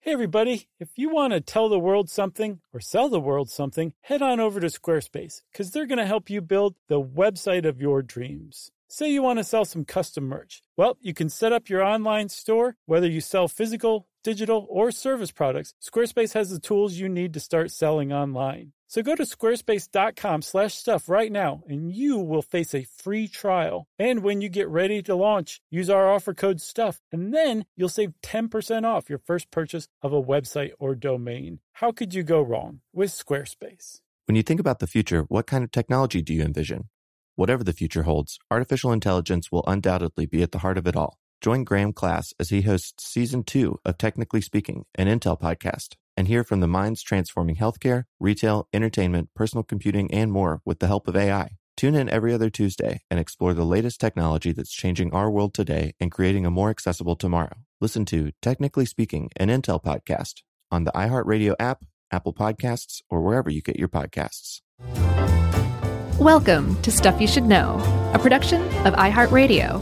Hey everybody, if you want to tell the world something or sell the world something, head on over to Squarespace because they're going to help you build the website of your dreams. Say you want to sell some custom merch. Well, you can set up your online store, whether you sell physical, digital, or service products. Squarespace has the tools you need to start selling online. So go to squarespace.com/stuff right now and you will face a free trial. And when you get ready to launch, use our offer code STUFF and then you'll save 10% off your first purchase of a website or domain. How could you go wrong with Squarespace? When you think about the future, what kind of technology do you envision? Whatever the future holds, artificial intelligence will undoubtedly be at the heart of it all. Join Graham Class as he hosts Season 2 of Technically Speaking, an Intel podcast, and hear from the minds transforming healthcare, retail, entertainment, personal computing, and more with the help of AI. Tune in every other Tuesday and explore the latest technology that's changing our world today and creating a more accessible tomorrow. Listen to Technically Speaking, an Intel podcast on the iHeartRadio app, Apple Podcasts, or wherever you get your podcasts. Welcome to Stuff You Should Know, a production of iHeartRadio.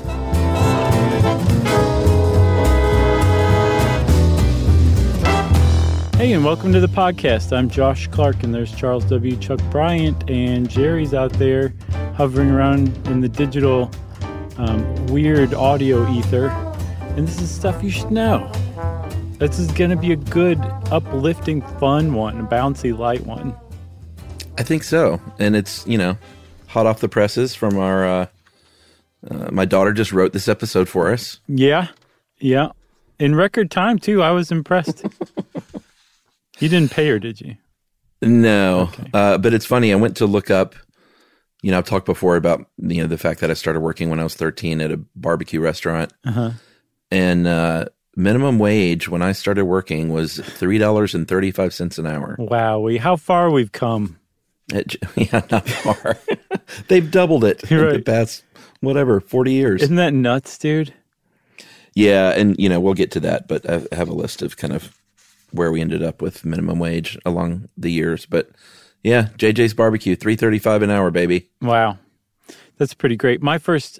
Hey, and welcome to the podcast. I'm Josh Clark, and there's Charles W. Chuck Bryant, and Jerry's out there hovering around in the digital weird audio ether. And this is Stuff You Should Know. This is going to be a good, uplifting, fun one, a bouncy, light one. I think so. And it's, hot off the presses from our, my daughter just wrote this episode for us. Yeah. In record time, too. I was impressed. You didn't pay her, did you? No. Okay. But it's funny. I went to look up, I've talked before about, the fact that I started working when I was 13 at a barbecue restaurant. Uh-huh. And minimum wage when I started working was $3.35 an hour. Wow. How far we've come. Not far. They've doubled it in the past, 40 years. Isn't that nuts, dude? Yeah, and, we'll get to that, but I have a list of kind of where we ended up with minimum wage along the years. But, yeah, JJ's Barbecue, $3.35 an hour, baby. Wow. That's pretty great. My first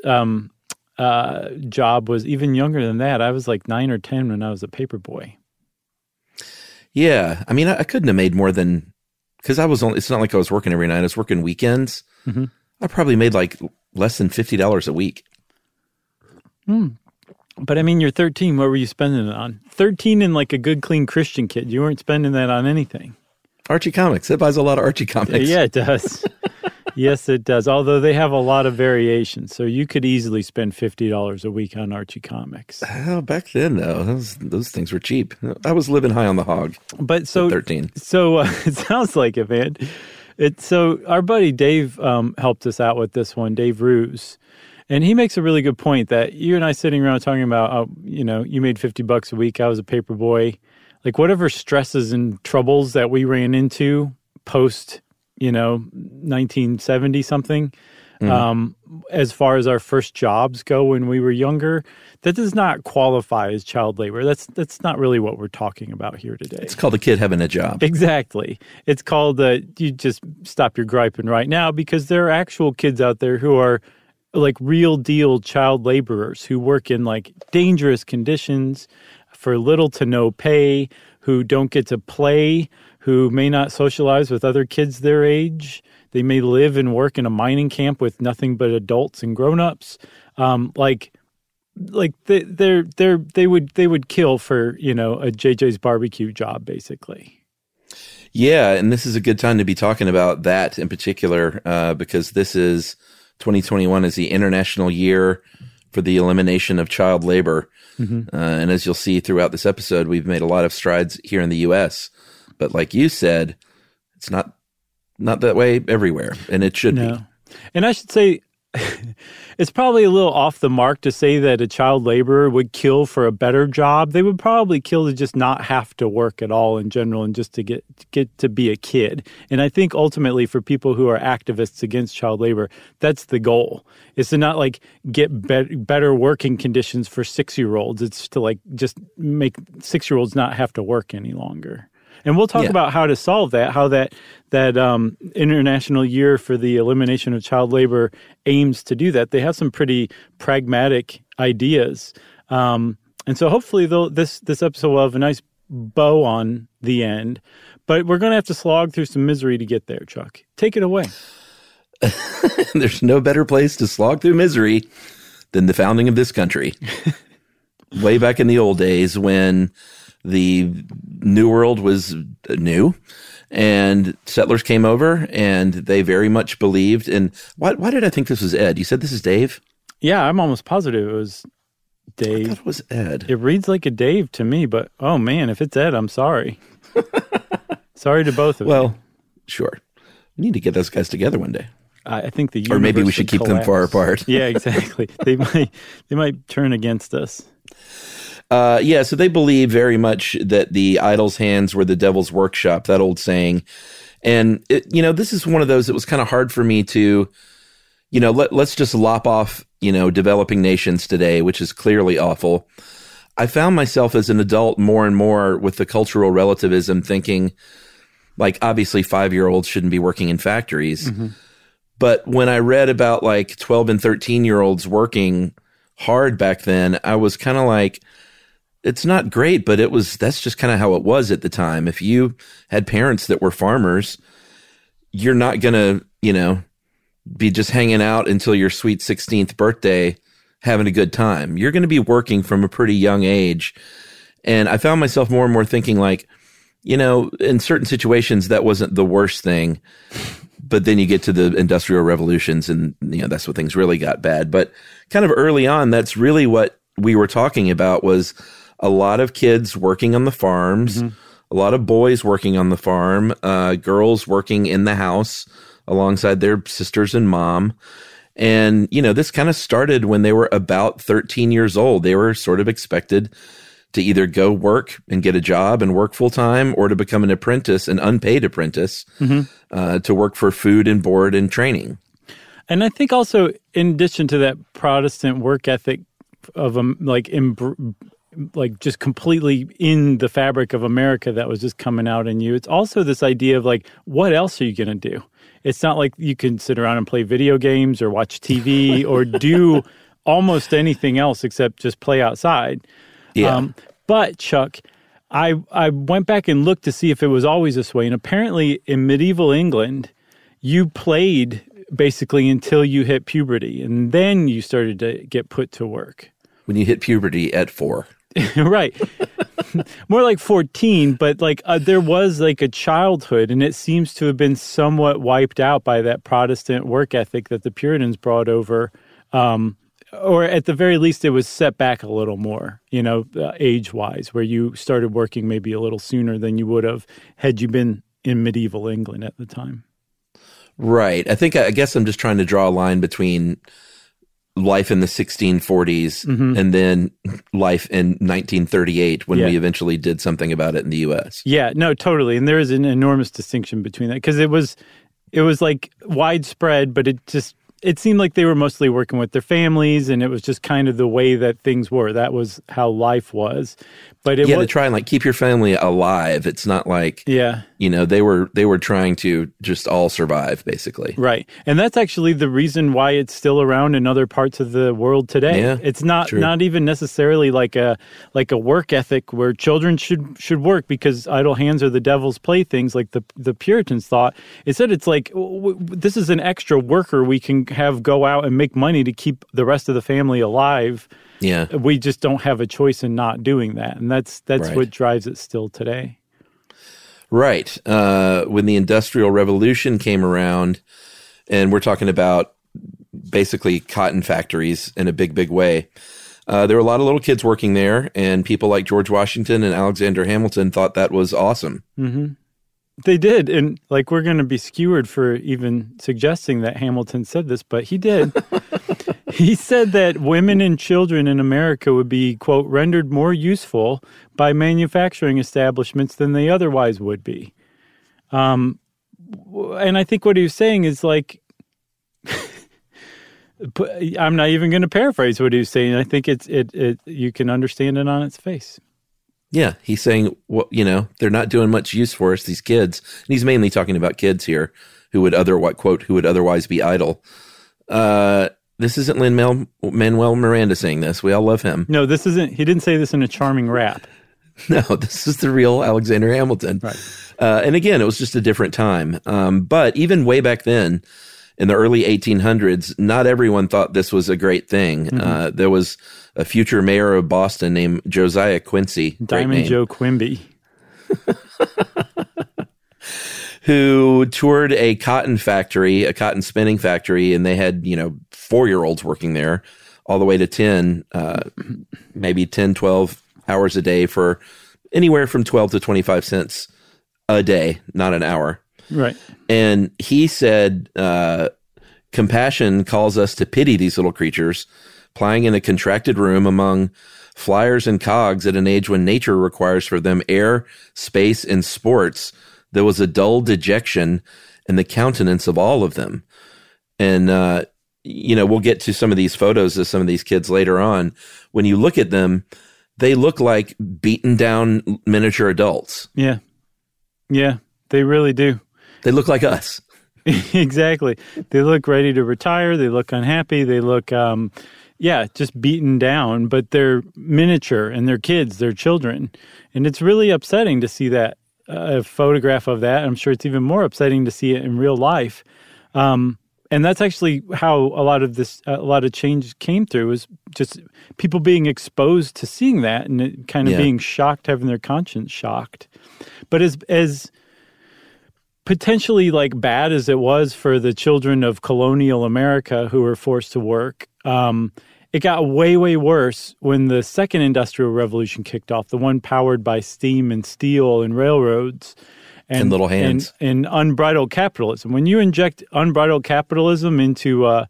job was even younger than that. I was like 9 or 10 when I was a paper boy. Yeah, I mean, I couldn't have made more than... Because it's not like I was working every night. I was working weekends. Mm-hmm. I probably made like less than $50 a week. But I mean, you're 13. What were you spending it on? 13 and like a good, clean Christian kid. You weren't spending that on anything. Archie Comics. It buys a lot of Archie Comics. Yeah, it does. Yes, it does. Although they have a lot of variations. So you could easily spend $50 a week on Archie Comics. Oh, back then, though, those things were cheap. I was living high on the hog at 13. So it sounds like it, man. So our buddy Dave helped us out with this one, Dave Ruse. And he makes a really good point that you and I sitting around talking about, you made $50 a week. I was a paper boy. Like whatever stresses and troubles that we ran into post 1970 something, as far as our first jobs go when we were younger, that does not qualify as child labor. That's not really what we're talking about here today. It's called a kid having a job. Exactly. It's called you just stop your griping right now, because there are actual kids out there who are like real deal child laborers who work in like dangerous conditions for little to no pay, who don't get to play, who may not socialize with other kids their age. They may live and work in a mining camp with nothing but adults and grown-ups. They would kill for, a JJ's Barbecue job, basically. Yeah, and this is a good time to be talking about that in particular, because this is 2021 is the International Year for the Elimination of Child Labor. Mm-hmm. And as you'll see throughout this episode, we've made a lot of strides here in the U.S., but like you said, it's not that way everywhere, and it should be. And I should say, it's probably a little off the mark to say that a child laborer would kill for a better job. They would probably kill to just not have to work at all in general and just to get to be a kid. And I think ultimately for people who are activists against child labor, that's the goal. It's to not like get better working conditions for 6-year-olds. It's to like just make 6-year-olds not have to work any longer. And we'll talk about how to solve that, how that International Year for the Elimination of Child Labor aims to do that. They have some pretty pragmatic ideas. And so hopefully this episode will have a nice bow on the end. But we're going to have to slog through some misery to get there, Chuck. Take it away. There's no better place to slog through misery than the founding of this country. Way back in the old days when the New World was new and settlers came over and they very much believed in... Why did I think this was Ed? You said this is Dave? Yeah, I'm almost positive it was Dave. I thought it was Ed. It reads like a Dave to me, but oh man, if it's Ed, I'm sorry. Sorry to both of you. Well, sure. We need to get those guys together one day. I think the or maybe we should keep them far apart. Yeah, exactly. They might turn against us. So they believe very much that the idol's hands were the devil's workshop, that old saying. And, this is one of those that was kind of hard for me to, let's just lop off, developing nations today, which is clearly awful. I found myself as an adult more and more with the cultural relativism thinking, like, obviously 5-year-olds shouldn't be working in factories. Mm-hmm. But when I read about like 12 and 13-year-olds working hard back then, I was kind of like, it's not great, but that's just kind of how it was at the time. If you had parents that were farmers, you're not going to, be just hanging out until your sweet 16th birthday, having a good time. You're going to be working from a pretty young age. And I found myself more and more thinking like, in certain situations, that wasn't the worst thing. But then you get to the Industrial Revolutions and, that's when things really got bad. But kind of early on, that's really what we were talking about was a lot of kids working on the farms, mm-hmm. a lot of boys working on the farm, girls working in the house alongside their sisters and mom. And, this kind of started when they were about 13 years old. They were sort of expected to either go work and get a job and work full time or to become an apprentice, an unpaid apprentice, mm-hmm. To work for food and board and training. And I think also in addition to that Protestant work ethic of just completely in the fabric of America that was just coming out in you, it's also this idea of like, what else are you going to do? It's not like you can sit around and play video games or watch TV or do almost anything else except just play outside. Yeah. But Chuck, I went back and looked to see if it was always this way. And apparently in medieval England, you played basically until you hit puberty. And then you started to get put to work. When you hit puberty at 4. Right. More like 14, but like there was like a childhood, and it seems to have been somewhat wiped out by that Protestant work ethic that the Puritans brought over. Or at the very least, it was set back a little more, age-wise, where you started working maybe a little sooner than you would have had you been in medieval England at the time. Right. I guess I'm just trying to draw a line between life in the 1640s mm-hmm. and then life in 1938 when we eventually did something about it in the U.S. Yeah, no, totally. And there is an enormous distinction between that because it was like widespread, but it seemed like they were mostly working with their families, and it was just kind of the way that things were. That was how life was. But to try and like keep your family alive. It's not like they were trying to just all survive basically. Right, and that's actually the reason why it's still around in other parts of the world today. Yeah, it's not even necessarily like a work ethic where children should work because idle hands are the devil's playthings, like the Puritans thought. Instead, it's like this is an extra worker we can have go out and make money to keep the rest of the family alive. Yeah. We just don't have a choice in not doing that. And that's right. What drives it still today. Right. When the Industrial Revolution came around, and we're talking about basically cotton factories in a big, big way, there were a lot of little kids working there, and people like George Washington and Alexander Hamilton thought that was awesome. Mm-hmm. They did. And like, we're going to be skewered for even suggesting that Hamilton said this, but he did. He said that women and children in America would be, quote, rendered more useful by manufacturing establishments than they otherwise would be. And I think what he was saying is like, I'm not even going to paraphrase what he was saying. I think you can understand it on its face. Yeah, he's saying, well, they're not doing much use for us, these kids. And he's mainly talking about kids here who would otherwise be idle. This isn't Lin-Manuel Miranda saying this. We all love him. No, this isn't. He didn't say this in a charming rap. No, this is the real Alexander Hamilton. Right. And again, it was just a different time. But even way back then, in the early 1800s, not everyone thought this was a great thing. Mm-hmm. There was a future mayor of Boston named Josiah Quincy. Diamond Joe Quimby. Who toured a cotton factory, a cotton spinning factory, and they had, 4-year-olds working there all the way to 10, maybe 10, 12 hours a day for anywhere from 12 to 25 cents a day, not an hour. Right. And he said, compassion calls us to pity these little creatures, plying in a contracted room among flyers and cogs at an age when nature requires for them air, space, and sports. There was a dull dejection in the countenance of all of them. And, we'll get to some of these photos of some of these kids later on. When you look at them, they look like beaten down miniature adults. Yeah. Yeah, they really do. They look like us. Exactly. They look ready to retire. They look unhappy. They look, just beaten down, but they're miniature and they're kids, they're children. And it's really upsetting to see that. A photograph of that. I'm sure it's even more upsetting to see it in real life. And that's actually how a lot of change came through, was just people being exposed to seeing that and it kind of being shocked, having their conscience shocked. But as potentially like bad as it was for the children of colonial America who were forced to work, it got way, way worse when the second industrial revolution kicked off, the one powered by steam and steel and railroads. And little hands. And unbridled capitalism. When you inject unbridled capitalism into an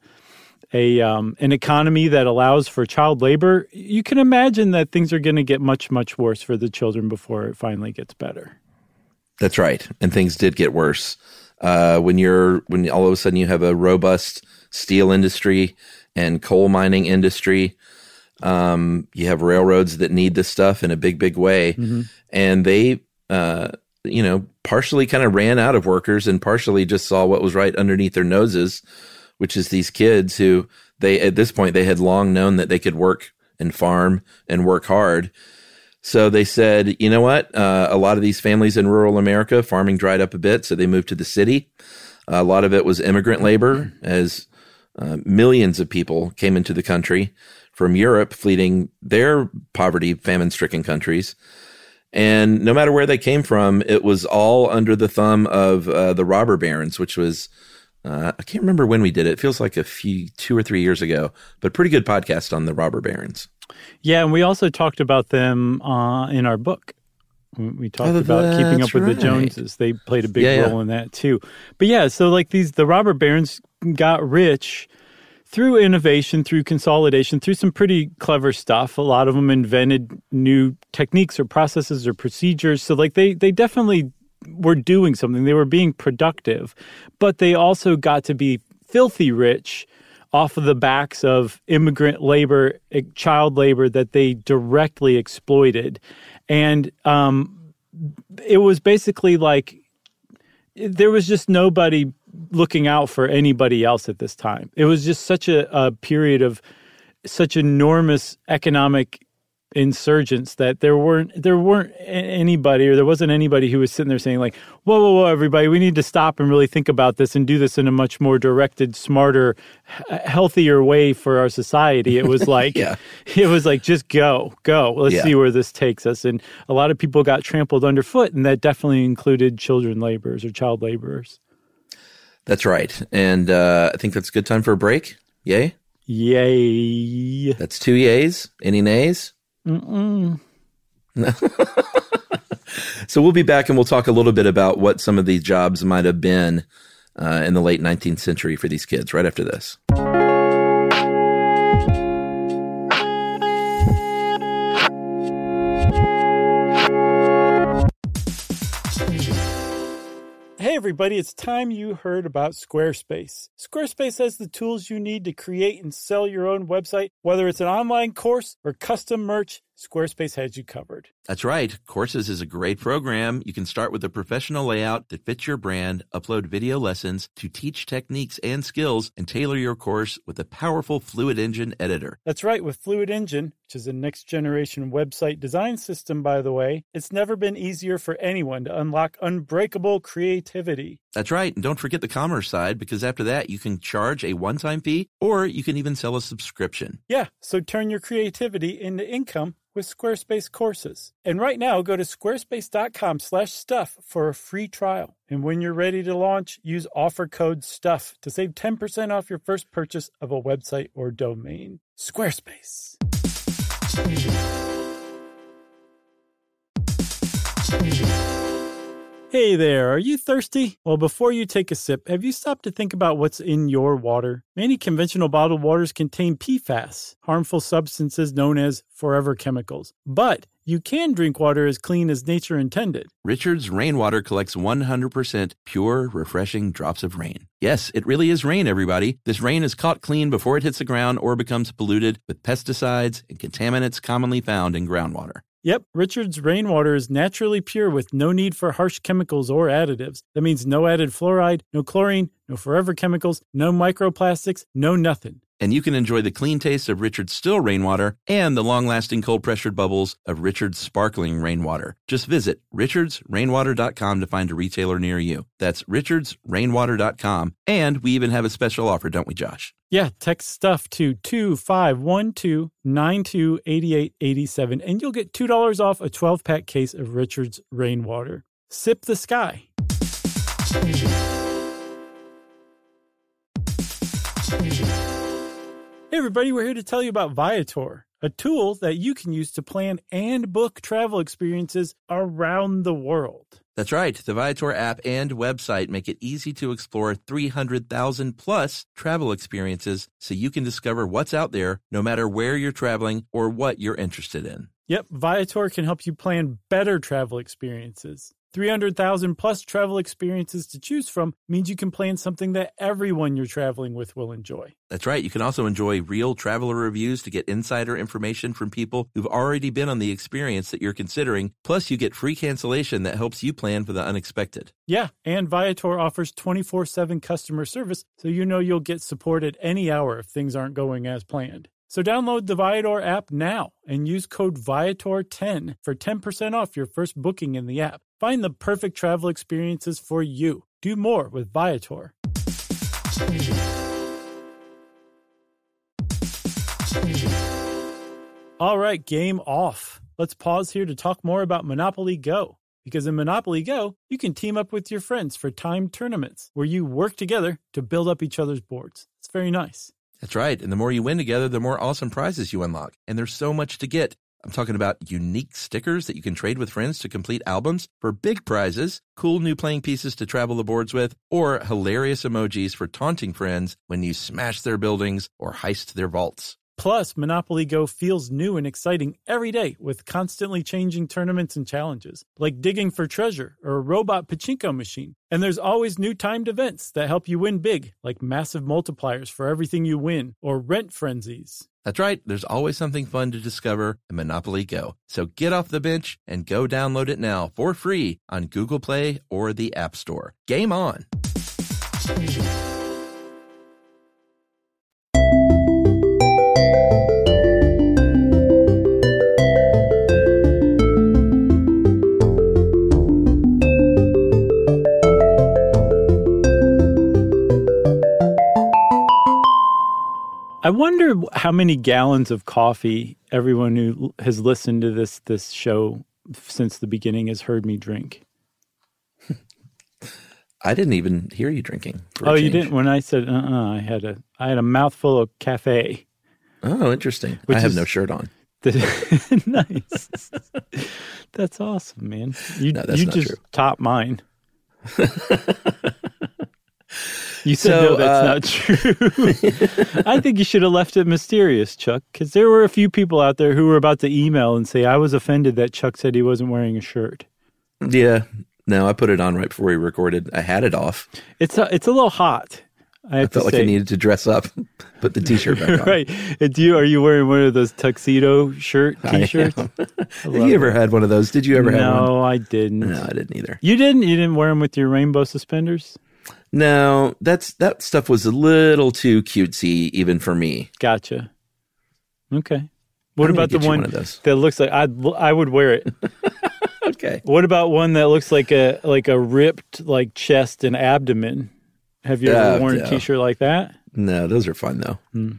economy that allows for child labor, you can imagine that things are going to get much, much worse for the children before it finally gets better. That's right. And things did get worse. When all of a sudden you have a robust steel industry and coal mining industry, you have railroads that need this stuff in a big, big way. Mm-hmm. And they, partially kind of ran out of workers and partially just saw what was right underneath their noses, which is these kids who at this point, they had long known that they could work and farm and work hard. So they said, you know what? A lot of these families in rural America, farming dried up a bit, so they moved to the city. A lot of it was immigrant labor, as millions of people came into the country from Europe, fleeing their poverty, famine-stricken countries. And no matter where they came from, it was all under the thumb of the robber barons, which was, I can't remember when we did it. It feels like 2 or 3 years ago, but pretty good podcast on the robber barons. Yeah, and we also talked about them in our book. We talked about Keeping Up with the Joneses. They played a big role in that too. But so like the robber barons got rich through innovation, through consolidation, through some pretty clever stuff. A lot of them invented new techniques or processes or procedures. So like they definitely were doing something. They were being productive, but they also got to be filthy rich off of the backs of immigrant labor, child labor that they directly exploited. And it was basically like there was just nobody looking out for anybody else at this time. It was just such a period of such enormous economic insurgence that there wasn't anybody who was sitting there saying like, whoa, everybody, we need to stop and really think about this and do this in a much more directed, smarter, healthier way for our society. It was like, It was like, just go. Let's see where this takes us. And a lot of people got trampled underfoot, and that definitely included children laborers or child laborers. That's right. And I think that's a good time for a break. Yay? Yay. That's 2 yays. Any nays? Mm-mm. So we'll be back and we'll talk a little bit about what some of these jobs might have been in the late 19th century for these kids right after this. Hey everybody, it's time you heard about Squarespace. Squarespace has the tools you need to create and sell your own website, whether it's an online course or custom merch. Squarespace has you covered. That's right. Courses is a great program. You can start with a professional layout that fits your brand, upload video lessons to teach techniques and skills, and tailor your course with a powerful Fluid Engine editor. That's right. With Fluid Engine, which is a next-generation website design system, by the way, it's never been easier for anyone to unlock unbreakable creativity. That's right. And don't forget the commerce side, because after that, you can charge a one-time fee, or you can even sell a subscription. Yeah, so turn your creativity into income with Squarespace courses. And right now, go to squarespace.com/stuff for a free trial. And when you're ready to launch, use offer code STUFF to save 10% off your first purchase of a website or domain. Squarespace. Hey there, are you thirsty? Well, before you take a sip, have you stopped to think about what's in your water? Many conventional bottled waters contain PFAS, harmful substances known as forever chemicals. But you can drink water as clean as nature intended. Richard's Rainwater collects 100% pure, refreshing drops of rain. Yes, it really is rain, everybody. This rain is caught clean before it hits the ground or becomes polluted with pesticides and contaminants commonly found in groundwater. Yep, Richard's Rainwater is naturally pure with no need for harsh chemicals or additives. That means no added fluoride, no chlorine, no forever chemicals, no microplastics, no nothing. And you can enjoy the clean taste of Richard's still rainwater and the long-lasting cold-pressured bubbles of Richard's sparkling rainwater. Just visit richardsrainwater.com to find a retailer near you. That's richardsrainwater.com. And we even have a special offer, don't we, Josh? Yeah, text STUFF to 2512928887, and you'll get $2 off a 12-pack case of Richard's Rainwater. Sip the sky. Hey everybody, we're here to tell you about Viator, a tool that you can use to plan and book travel experiences around the world. That's right. The Viator app and website make it easy to explore 300,000 plus travel experiences so you can discover what's out there no matter where you're traveling or what you're interested in. Yep, Viator can help you plan better travel experiences. 300,000 plus travel experiences to choose from means you can plan something that everyone you're traveling with will enjoy. That's right. You can also enjoy real traveler reviews to get insider information from people who've already been on the experience that you're considering. Plus, you get free cancellation that helps you plan for the unexpected. Yeah, and Viator offers 24/7 customer service, so you know you'll get support at any hour if things aren't going as planned. So download the Viator app now and use code Viator10 for 10% off your first booking in the app. Find the perfect travel experiences for you. Do more with Viator. All right, game off. Let's pause here to talk more about Monopoly Go. Because in Monopoly Go, you can team up with your friends for timed tournaments where you work together to build up each other's boards. It's very nice. That's right. And the more you win together, the more awesome prizes you unlock. And there's so much to get. I'm talking about unique stickers that you can trade with friends to complete albums for big prizes, cool new playing pieces to travel the boards with, or hilarious emojis for taunting friends when you smash their buildings or heist their vaults. Plus, Monopoly Go feels new and exciting every day with constantly changing tournaments and challenges, like digging for treasure or a robot pachinko machine. And there's always new timed events that help you win big, like massive multipliers for everything you win or rent frenzies. That's right. There's always something fun to discover in Monopoly Go. So get off the bench and go download it now for free on Google Play or the App Store. Game on! I wonder how many gallons of coffee everyone who has listened to this show since the beginning has heard me drink. I didn't even hear you drinking. Oh, you didn't? When I said I had a mouthful of cafe. Oh, interesting. I have no shirt on. Nice. That's awesome, man. You just true. Top mine. You said no, that's not true. I think you should have left it mysterious, Chuck, because there were a few people out there who were about to email and say, I was offended that Chuck said he wasn't wearing a shirt. Yeah. No, I put it on right before we recorded. I had it off. It's a little hot. I felt like I needed to dress up, put the T-shirt back on. Right. Are you wearing one of those tuxedo T-shirts? Have you ever had one of those? Did you ever have one? No, I didn't. No, I didn't either. You didn't? You didn't wear them with your rainbow suspenders? No, that stuff was a little too cutesy even for me. Gotcha. Okay. What about the one of those that looks like I would wear it? Okay. What about one that looks like a ripped like chest and abdomen? Have you ever worn a T-shirt like that? No, those are fun though.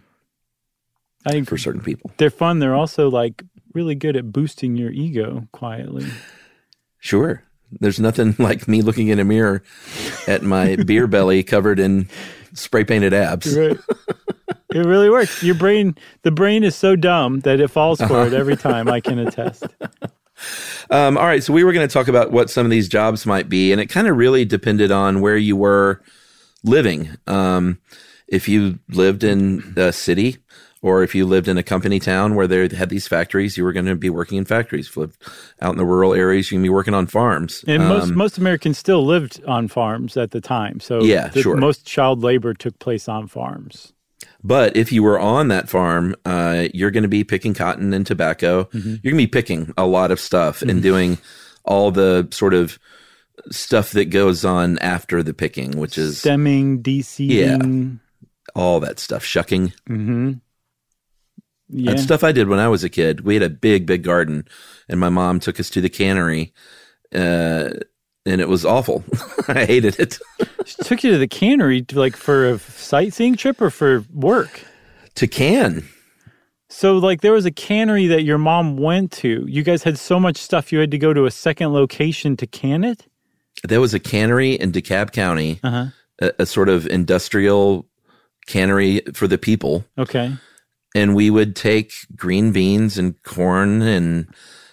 I think for certain people, they're fun. They're also like really good at boosting your ego quietly. Sure. There's nothing like me looking in a mirror at my beer belly covered in spray painted abs. Right. It really works. The brain is so dumb that it falls for it every time. I can attest. All right. So we were going to talk about what some of these jobs might be, and it kind of really depended on where you were living. If you lived in a city or if you lived in a company town where they had these factories, you were going to be working in factories. If you lived out in the rural areas, you can be working on farms. And most Americans still lived on farms at the time. So sure. Most child labor took place on farms. But if you were on that farm, you're going to be picking cotton and tobacco. Mm-hmm. You're going to be picking a lot of stuff and doing all the sort of stuff that goes on after the picking, which is stemming, de-seeding, all that stuff, shucking. Mm-hmm. Yeah. That's stuff I did when I was a kid. We had a big garden, and my mom took us to the cannery, and it was awful. I hated it. She took you to the cannery for a sightseeing trip or for work? To can. So there was a cannery that your mom went to. You guys had so much stuff you had to go to a second location to can it? There was a cannery in DeKalb County, a sort of industrial cannery for the people. Okay. And we would take green beans and corn and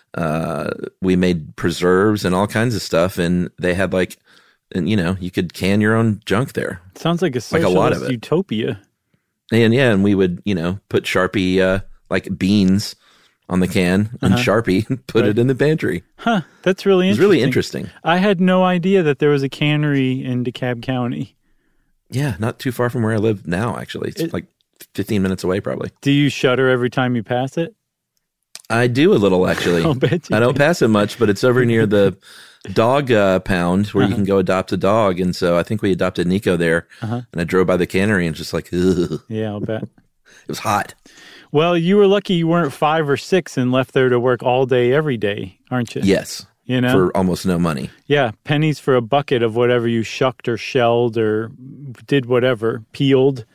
we made preserves and all kinds of stuff. And they had you could can your own junk there. Sounds like a socialist lot of it. utopia. And we would, put Sharpie, beans on the can and Sharpie, put it in the pantry. Huh. That's really interesting. It's really interesting. I had no idea that there was a cannery in DeKalb County. Yeah, not too far from where I live now, actually. It's 15 minutes away, probably. Do you shudder every time you pass it? I do a little, actually. I'll bet you I don't pass it much, but it's over near the dog pound where you can go adopt a dog. And so I think we adopted Nico there. And I drove by the cannery and just ugh. Yeah, I'll bet. It was hot. Well, you were lucky you weren't 5 or 6 and left there to work all day, every day, aren't you? Yes. For almost no money. Yeah, pennies for a bucket of whatever you shucked or shelled or did whatever, peeled.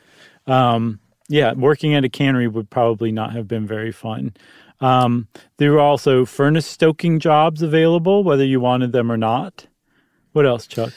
Working at a cannery would probably not have been very fun. There were also furnace stoking jobs available, whether you wanted them or not. What else, Chuck?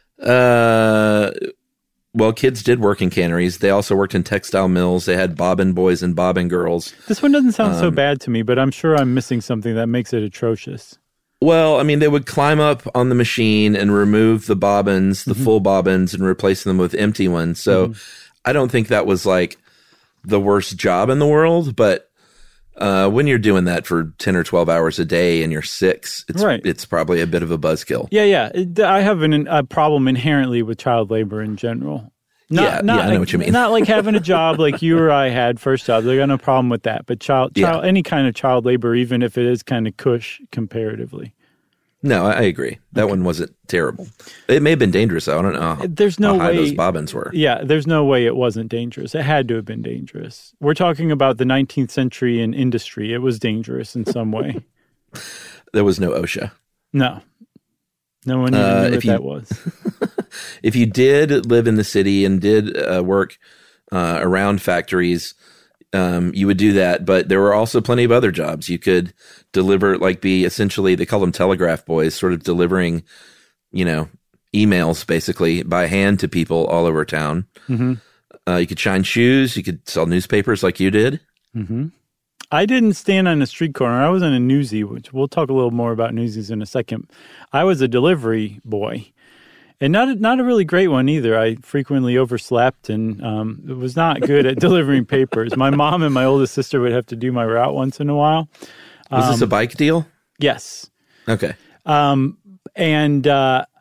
Well, kids did work in canneries. They also worked in textile mills. They had bobbin boys and bobbin girls. This one doesn't sound so bad to me, but I'm sure I'm missing something that makes it atrocious. Well, I mean, they would climb up on the machine and remove the bobbins, the full bobbins, and replace them with empty ones. So I don't think that was the worst job in the world, but when you're doing that for 10 or 12 hours a day and you're 6, it's probably a bit of a buzzkill. Yeah. I have a problem inherently with child labor in general. I know what you mean. Not like having a job like you or I had first job. I got no problem with that. But any kind of child labor, even if it is kind of cush comparatively. No, I agree. That one wasn't terrible. It may have been dangerous, though. I don't know how high those bobbins were. Yeah, there's no way it wasn't dangerous. It had to have been dangerous. We're talking about the 19th century in industry. It was dangerous in some way. There was no OSHA. No. No one even knew what that was. If you did live in the city and did work around factories, you would do that. But there were also plenty of other jobs. You could deliver, be essentially, they call them telegraph boys, sort of delivering, emails basically by hand to people all over town. Mm-hmm. You could shine shoes. You could sell newspapers like you did. Mm-hmm. I didn't stand on a street corner. I was in a newsie, which we'll talk a little more about newsies in a second. I was a delivery boy. And not a really great one either. I frequently overslept and was not good at delivering papers. My mom and my oldest sister would have to do my route once in a while. Was this a bike deal? Yes. Okay.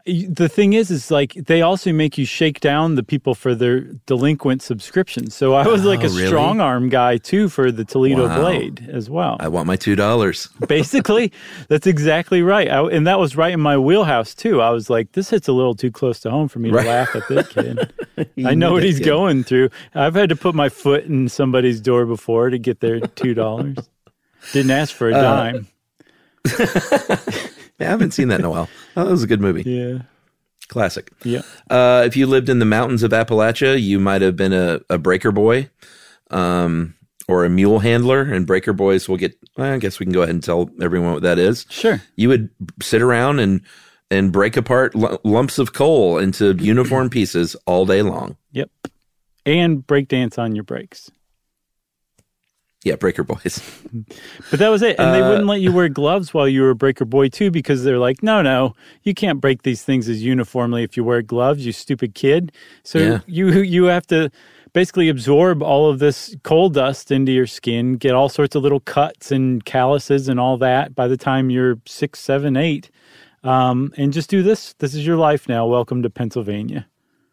the thing is like they also make you shake down the people for their delinquent subscriptions. So I was like a really? strong arm guy too for the Toledo Blade as well. I want my $2. Basically, that's exactly right. And that was right in my wheelhouse too. I was like, this hits a little too close to home for me to laugh at this kid. I know what he's going through. I've had to put my foot in somebody's door before to get their $2. Didn't ask for a dime. I haven't seen that in a while. Oh, that was a good movie. Yeah. Classic. Yeah. If you lived in the mountains of Appalachia, you might have been a breaker boy or a mule handler. And breaker boys will get, well, I guess we can go ahead and tell everyone what that is. Sure. You would sit around and break apart lumps of coal into uniform pieces all day long. Yep. And break dance on your breaks. Yeah, breaker boys. But that was it. And they wouldn't let you wear gloves while you were a breaker boy, too, because they're like, no, you can't break these things as uniformly if you wear gloves, you stupid kid. So you have to basically absorb all of this coal dust into your skin, get all sorts of little cuts and calluses and all that by the time you're 6, 7, 8. And just do this. This is your life now. Welcome to Pennsylvania.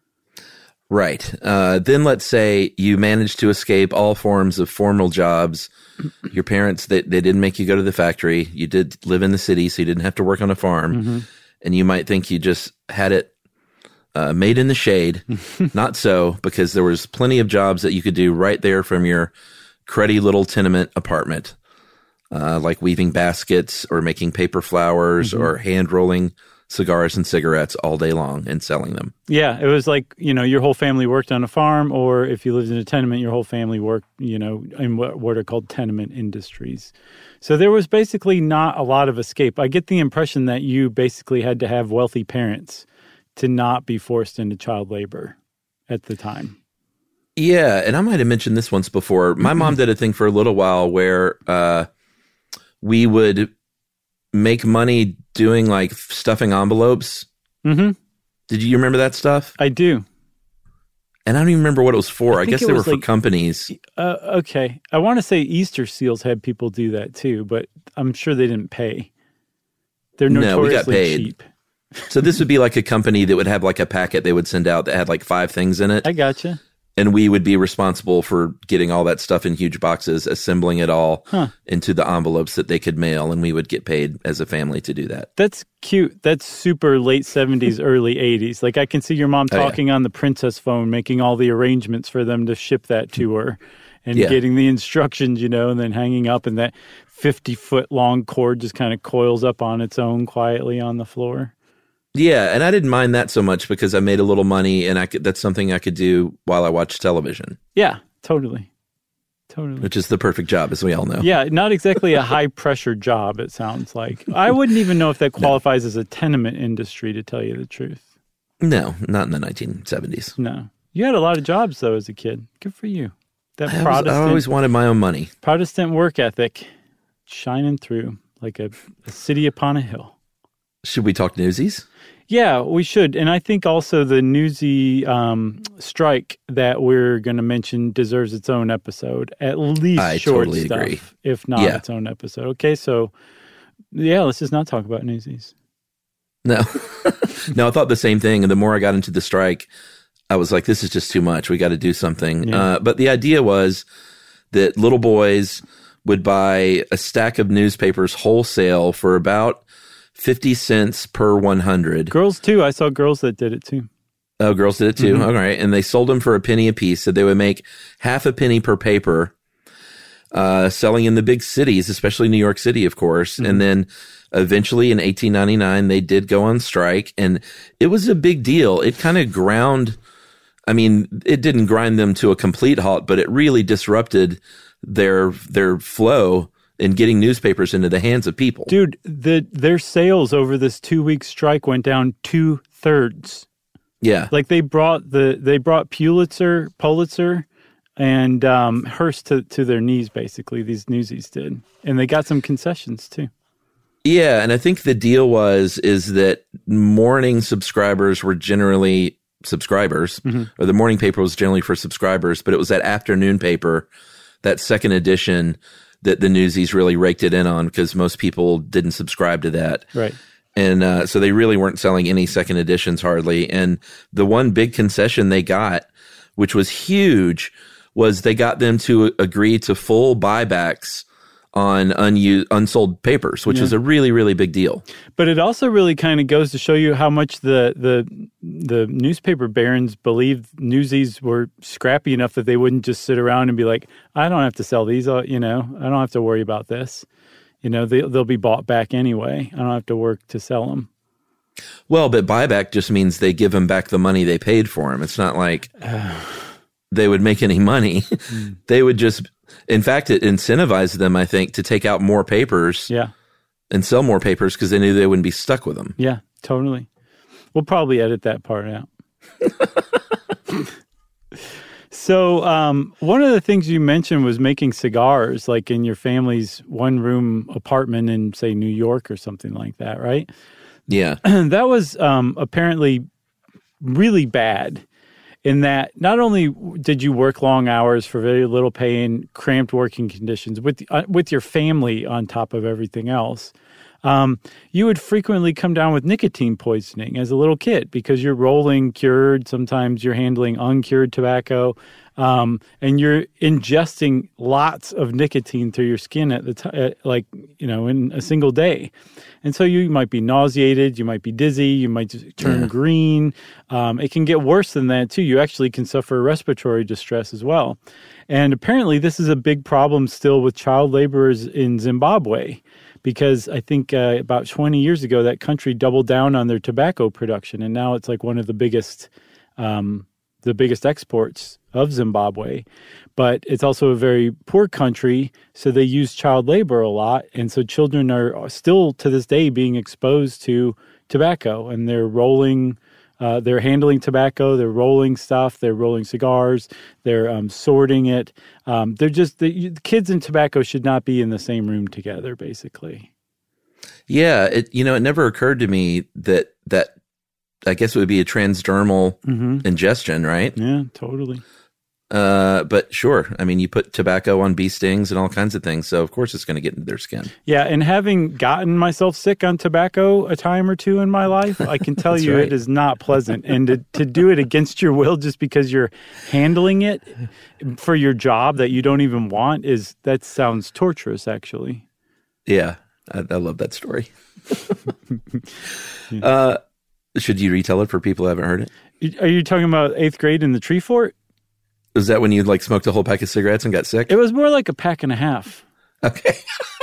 Right. Then let's say you managed to escape all forms of formal jobs. Your parents, they didn't make you go to the factory. You did live in the city, so you didn't have to work on a farm. Mm-hmm. And you might think you just had it made in the shade. Not so, because there was plenty of jobs that you could do right there from your cruddy little tenement apartment, like weaving baskets or making paper flowers or hand rolling cigars and cigarettes all day long and selling them. Yeah, it was like, your whole family worked on a farm, or if you lived in a tenement, your whole family worked, in what are called tenement industries. So there was basically not a lot of escape. I get the impression that you basically had to have wealthy parents to not be forced into child labor at the time. Yeah, and I might have mentioned this once before. My mom did a thing for a little while where we would make money doing like stuffing envelopes. Mm-hmm. Did you remember that stuff? I do. And I don't even remember what it was for. I guess they were for companies. Okay. I want to say Easter Seals had people do that too, but I'm sure they didn't pay. They're notoriously cheap. So this would be like a company that would have like a packet they would send out that had like 5 things in it. I gotcha. And we would be responsible for getting all that stuff in huge boxes, assembling it all into the envelopes that they could mail, and we would get paid as a family to do that. That's cute. That's super late 70s, early 80s. Like I can see your mom talking on the princess phone, making all the arrangements for them to ship that to her and getting the instructions, and then hanging up, and that 50-foot long cord just kind of coils up on its own quietly on the floor. Yeah, and I didn't mind that so much because I made a little money, and that's something I could do while I watched television. Yeah, totally. Which is the perfect job, as we all know. Yeah, not exactly a high-pressure job, it sounds like. I wouldn't even know if that qualifies as a tenement industry, to tell you the truth. No, not in the 1970s. No. You had a lot of jobs, though, as a kid. Good for you. I always wanted my own money. Protestant work ethic shining through like a city upon a hill. Should we talk Newsies? Yeah, we should. And I think also the Newsy strike that we're going to mention deserves its own episode, at least I short totally stuff, agree. if not its own episode. Okay, so let's just not talk about Newsies. No. No, I thought the same thing. And the more I got into the strike, I was like, this is just too much. We got to do something. Yeah. But the idea was that little boys would buy a stack of newspapers wholesale for about 50 cents per 100. Girls too. I saw girls that did it too. Oh, girls did it too. Mm-hmm. All right. And they sold them for a penny a piece. So they would make half a penny per paper, selling in the big cities, especially New York City, of course. Mm-hmm. And then eventually in 1899, they did go on strike, and it was a big deal. It kind of it didn't grind them to a complete halt, but it really disrupted their flow in getting newspapers into the hands of people. Dude, their sales over this 2-week strike went down 2/3. Yeah. Like they brought Pulitzer, and Hearst to their knees, basically, these newsies did. And they got some concessions too. Yeah, and I think the deal is that morning subscribers were generally subscribers, or the morning paper was generally for subscribers, but it was that afternoon paper, that second edition, that the Newsies really raked it in on, because most people didn't subscribe to that. Right. And so they really weren't selling any second editions hardly. And the one big concession they got, which was huge, was they got them to agree to full buybacks on unsold papers, which is a really, really big deal. But it also really kind of goes to show you how much the newspaper barons believed newsies were scrappy enough that they wouldn't just sit around and be like, I don't have to sell these, I don't have to worry about this. They'll be bought back anyway. I don't have to work to sell them. Well, but buyback just means they give them back the money they paid for them. It's not like they would make any money. They would just, in fact, it incentivized them, I think, to take out more papers and sell more papers because they knew they wouldn't be stuck with them. Yeah, totally. We'll probably edit that part out. So one of the things you mentioned was making cigars, like in your family's one-room apartment in, say, New York or something like that, right? Yeah. That was apparently really bad in that not only did you work long hours for very little pay and cramped working conditions with your family on top of everything else, you would frequently come down with nicotine poisoning as a little kid because you're rolling cured, sometimes you're handling uncured tobacco, and you're ingesting lots of nicotine through your skin at the time, in a single day. And so you might be nauseated, you might be dizzy, you might just turn green. It can get worse than that too. You actually can suffer respiratory distress as well. And apparently this is a big problem still with child laborers in Zimbabwe, because I think about 20 years ago, that country doubled down on their tobacco production. And now it's like one of the biggest exports of Zimbabwe. But it's also a very poor country, so they use child labor a lot. And so children are still to this day being exposed to tobacco, and they're handling tobacco, they're rolling stuff, they're rolling cigars, they're sorting it. The kids and tobacco should not be in the same room together, basically. Yeah, it never occurred to me that I guess it would be a transdermal ingestion, right? Yeah, totally. But sure, I mean, you put tobacco on bee stings and all kinds of things, so of course it's going to get into their skin. Yeah, and having gotten myself sick on tobacco a time or two in my life, I can tell you it is not pleasant. And to do it against your will just because you're handling it for your job that you don't even want that sounds torturous, actually. Yeah, I love that story. Should you retell it for people who haven't heard it? Are you talking about 8th grade in the tree fort? Was that when you smoked a whole pack of cigarettes and got sick? It was more like a pack and a half. Okay.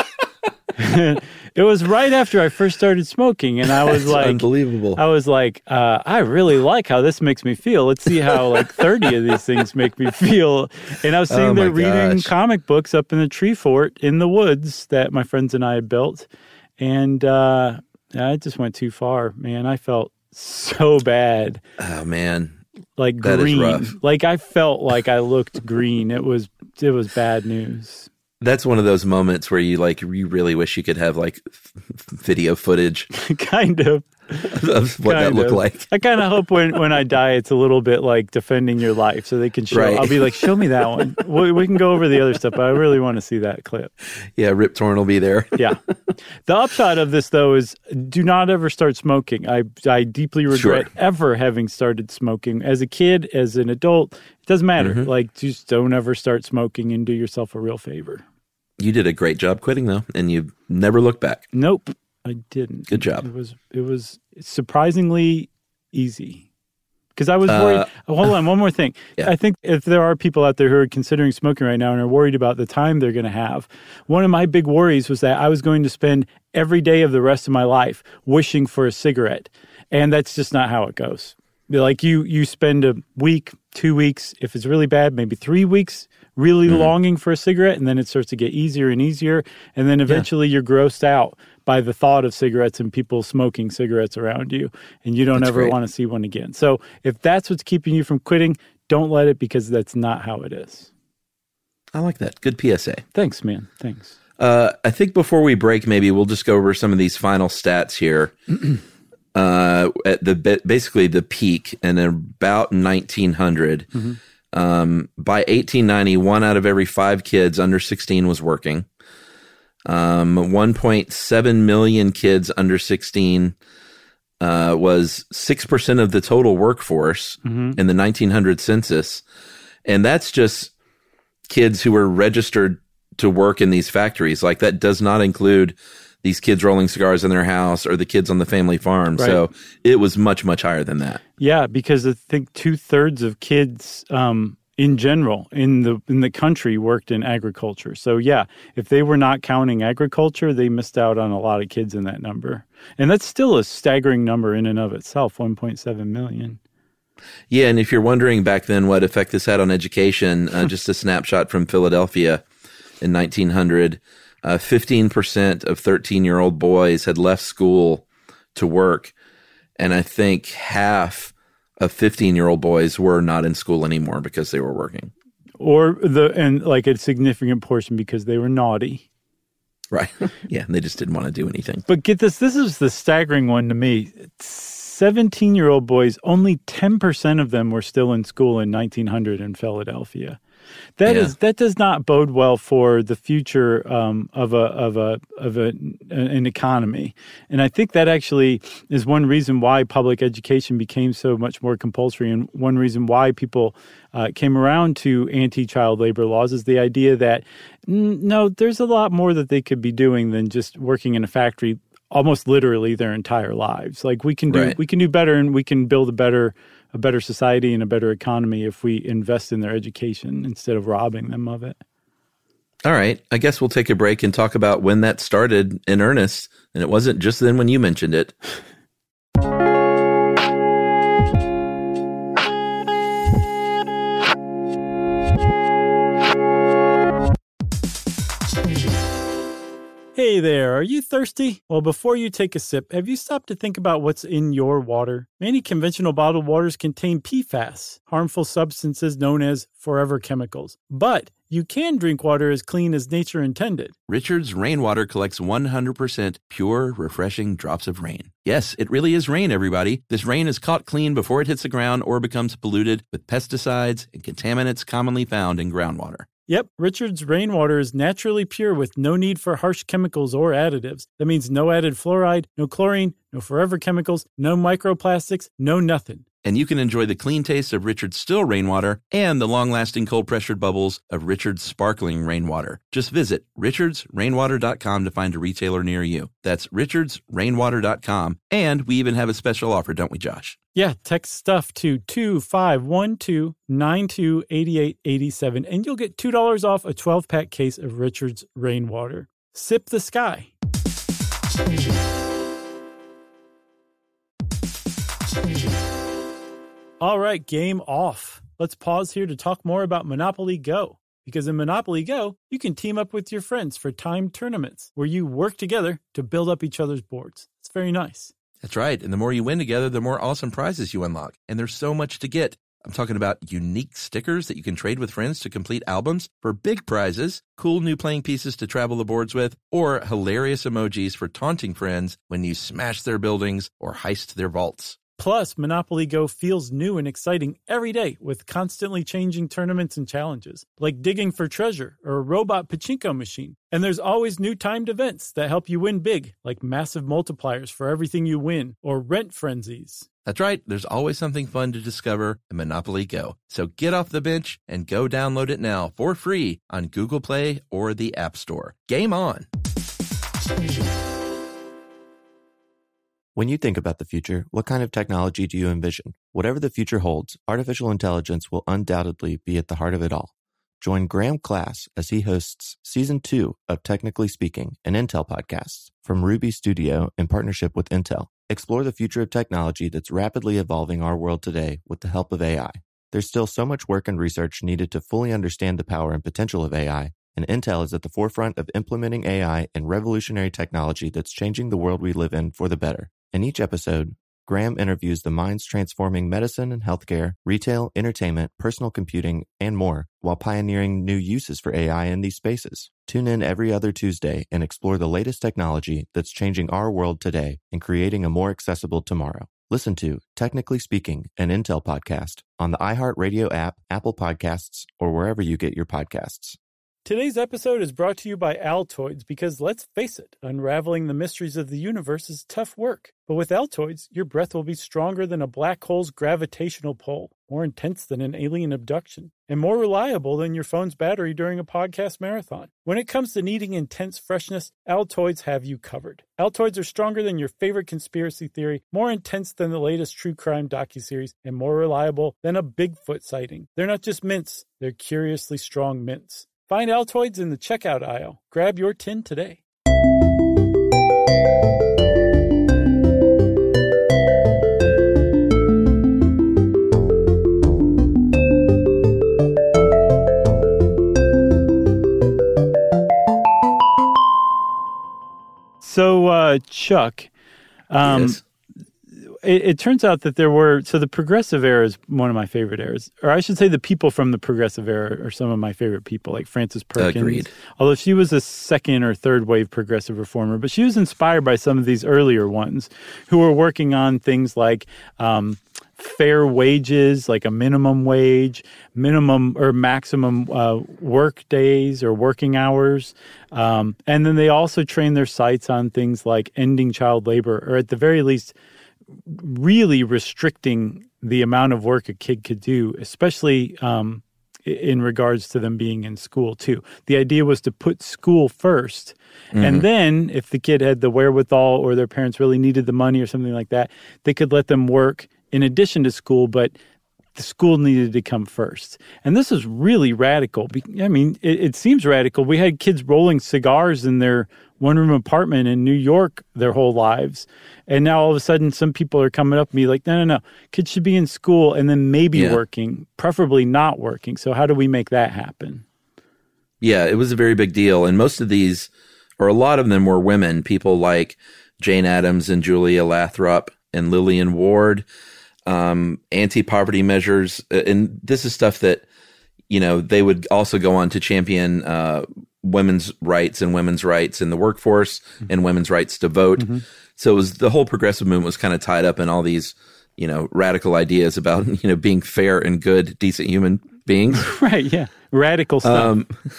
It was right after I first started smoking, and I was like, unbelievable. I was like, I really like how this makes me feel. Let's see how 30 of these things make me feel. And I was sitting there reading comic books up in the tree fort in the woods that my friends and I had built. And I just went too far, man. I felt so bad. Oh, man. Like that green. Is rough. Like I felt like I looked green. It was bad news. That's one of those moments where you really wish you could have video footage. Kind of. Of what that looked like. I kind of hope when I die, it's a little bit like Defending Your Life, so they can show. Right. I'll be like, show me that one. We can go over the other stuff, but I really want to see that clip. Yeah, Rip Torn will be there. Yeah. The upshot of this, though, is do not ever start smoking. I deeply regret ever having started smoking as a kid, as an adult. It doesn't matter. Just don't ever start smoking and do yourself a real favor. You did a great job quitting, though, and you never looked back. Nope. I didn't. Good job. It was surprisingly easy because I was worried. Hold on, one more thing. Yeah. I think if there are people out there who are considering smoking right now and are worried about the time they're going to have, one of my big worries was that I was going to spend every day of the rest of my life wishing for a cigarette, and that's just not how it goes. Like you spend a week, 2 weeks, if it's really bad, maybe 3 weeks, really longing for a cigarette, and then it starts to get easier and easier, and then eventually you're grossed out by the thought of cigarettes and people smoking cigarettes around you, and you don't ever want to see one again. So if that's what's keeping you from quitting, don't let it, because that's not how it is. I like that. Good PSA. Thanks, man. Thanks. I think before we break, maybe we'll just go over some of these final stats here. At basically the peak in about 1900. By 1890, 1 out of every 5 kids under 16 was working. 1.7 million kids under 16 was 6% of the total workforce in the 1900 census. And that's just kids who were registered to work in these factories. Like, that does not include these kids rolling cigars in their house or the kids on the family farm. Right. So it was much, much higher than that. Yeah, because I think 2/3 of kids in general in the country worked in agriculture. So yeah, if they were not counting agriculture, they missed out on a lot of kids in that number. And that's still a staggering number in and of itself, 1.7 million. Yeah, and if you're wondering back then what effect this had on education, just a snapshot from Philadelphia in 1900, 15% of 13-year-old boys had left school to work, and I think half of 15-year-old boys were not in school anymore because they were working. And like a significant portion because they were naughty. Right. Yeah, and they just didn't want to do anything. But get this is the staggering one to me. 17-year-old boys, only 10% of them were still in school in 1900 in Philadelphia. That does not bode well for the future of an economy. And I think that actually is one reason why public education became so much more compulsory, and one reason why people came around to anti-child labor laws is the idea that, no, there's a lot more that they could be doing than just working in a factory almost literally their entire lives. Like, we can do better, and we can build a better society and a better economy if we invest in their education instead of robbing them of it. All right. I guess we'll take a break and talk about when that started in earnest. And it wasn't just then when you mentioned it. Hey there, are you thirsty? Well, before you take a sip, have you stopped to think about what's in your water? Many conventional bottled waters contain PFAS, harmful substances known as forever chemicals. But you can drink water as clean as nature intended. Richard's Rainwater collects 100% pure, refreshing drops of rain. Yes, it really is rain, everybody. This rain is caught clean before it hits the ground or becomes polluted with pesticides and contaminants commonly found in groundwater. Yep, Richard's Rainwater is naturally pure with no need for harsh chemicals or additives. That means no added fluoride, no chlorine, no forever chemicals, no microplastics, no nothing. And you can enjoy the clean taste of Richard's still rainwater and the long-lasting cold-pressured bubbles of Richard's sparkling rainwater. Just visit richardsrainwater.com to find a retailer near you. That's richardsrainwater.com. And we even have a special offer, don't we, Josh? Yeah, text stuff to 2512928887, and you'll get $2 off a 12-pack case of Richard's Rainwater. Sip the sky. All right, game off. Let's pause here to talk more about Monopoly Go. Because in Monopoly Go, you can team up with your friends for timed tournaments where you work together to build up each other's boards. It's very nice. That's right. And the more you win together, the more awesome prizes you unlock. And there's so much to get. I'm talking about unique stickers that you can trade with friends to complete albums for big prizes, cool new playing pieces to travel the boards with, or hilarious emojis for taunting friends when you smash their buildings or heist their vaults. Plus, Monopoly Go feels new and exciting every day with constantly changing tournaments and challenges, like digging for treasure or a robot pachinko machine. And there's always new timed events that help you win big, like massive multipliers for everything you win or rent frenzies. That's right. There's always something fun to discover in Monopoly Go. So get off the bench and go download it now for free on Google Play or the App Store. Game on! When you think about the future, what kind of technology do you envision? Whatever the future holds, artificial intelligence will undoubtedly be at the heart of it all. Join Graham Class as he hosts Season 2 of Technically Speaking, an Intel podcast from Ruby Studio in partnership with Intel. Explore the future of technology that's rapidly evolving our world today with the help of AI. There's still so much work and research needed to fully understand the power and potential of AI, and Intel is at the forefront of implementing AI and revolutionary technology that's changing the world we live in for the better. In each episode, Graham interviews the minds transforming medicine and healthcare, retail, entertainment, personal computing, and more, while pioneering new uses for AI in these spaces. Tune in every other Tuesday and explore the latest technology that's changing our world today and creating a more accessible tomorrow. Listen to Technically Speaking, an Intel podcast on the iHeartRadio app, Apple Podcasts, or wherever you get your podcasts. Today's episode is brought to you by Altoids because, let's face it, unraveling the mysteries of the universe is tough work. But with Altoids, your breath will be stronger than a black hole's gravitational pull, more intense than an alien abduction, and more reliable than your phone's battery during a podcast marathon. When it comes to needing intense freshness, Altoids have you covered. Altoids are stronger than your favorite conspiracy theory, more intense than the latest true crime docuseries, and more reliable than a Bigfoot sighting. They're not just mints, they're curiously strong mints. Find Altoids in the checkout aisle. Grab your tin today. So, Chuck, Yes. It turns out that the progressive era is one of my favorite eras. Or I should say the people from the progressive era are some of my favorite people, like Frances Perkins. Agreed. Although she was a second or third wave progressive reformer, but she was inspired by some of these earlier ones who were working on things like fair wages, like a minimum wage, minimum or maximum work days or working hours. And then they also trained their sights on things like ending child labor, or at the very least, really restricting the amount of work a kid could do, especially in regards to them being in school too. The idea was to put school first. And then if the kid had the wherewithal or their parents really needed the money or something like that, they could let them work in addition to school, but the school needed to come first. And this is really radical. I mean, it seems radical. We had kids rolling cigars in their one-room apartment in New York their whole lives. And now all of a sudden some people are coming up to me like, no. Kids should be in school and then maybe working, preferably not working. So how do we make that happen? Yeah, it was a very big deal. And most of these, or a lot of them, were women, people like Jane Addams and Julia Lathrop and Lillian Ward. Anti-poverty measures. And this is stuff that, they would also go on to champion women's rights in the workforce and women's rights to vote. Mm-hmm. So it was, the whole progressive movement was kind of tied up in all these, radical ideas about, being fair and good, decent human beings. Right. Yeah. Radical stuff.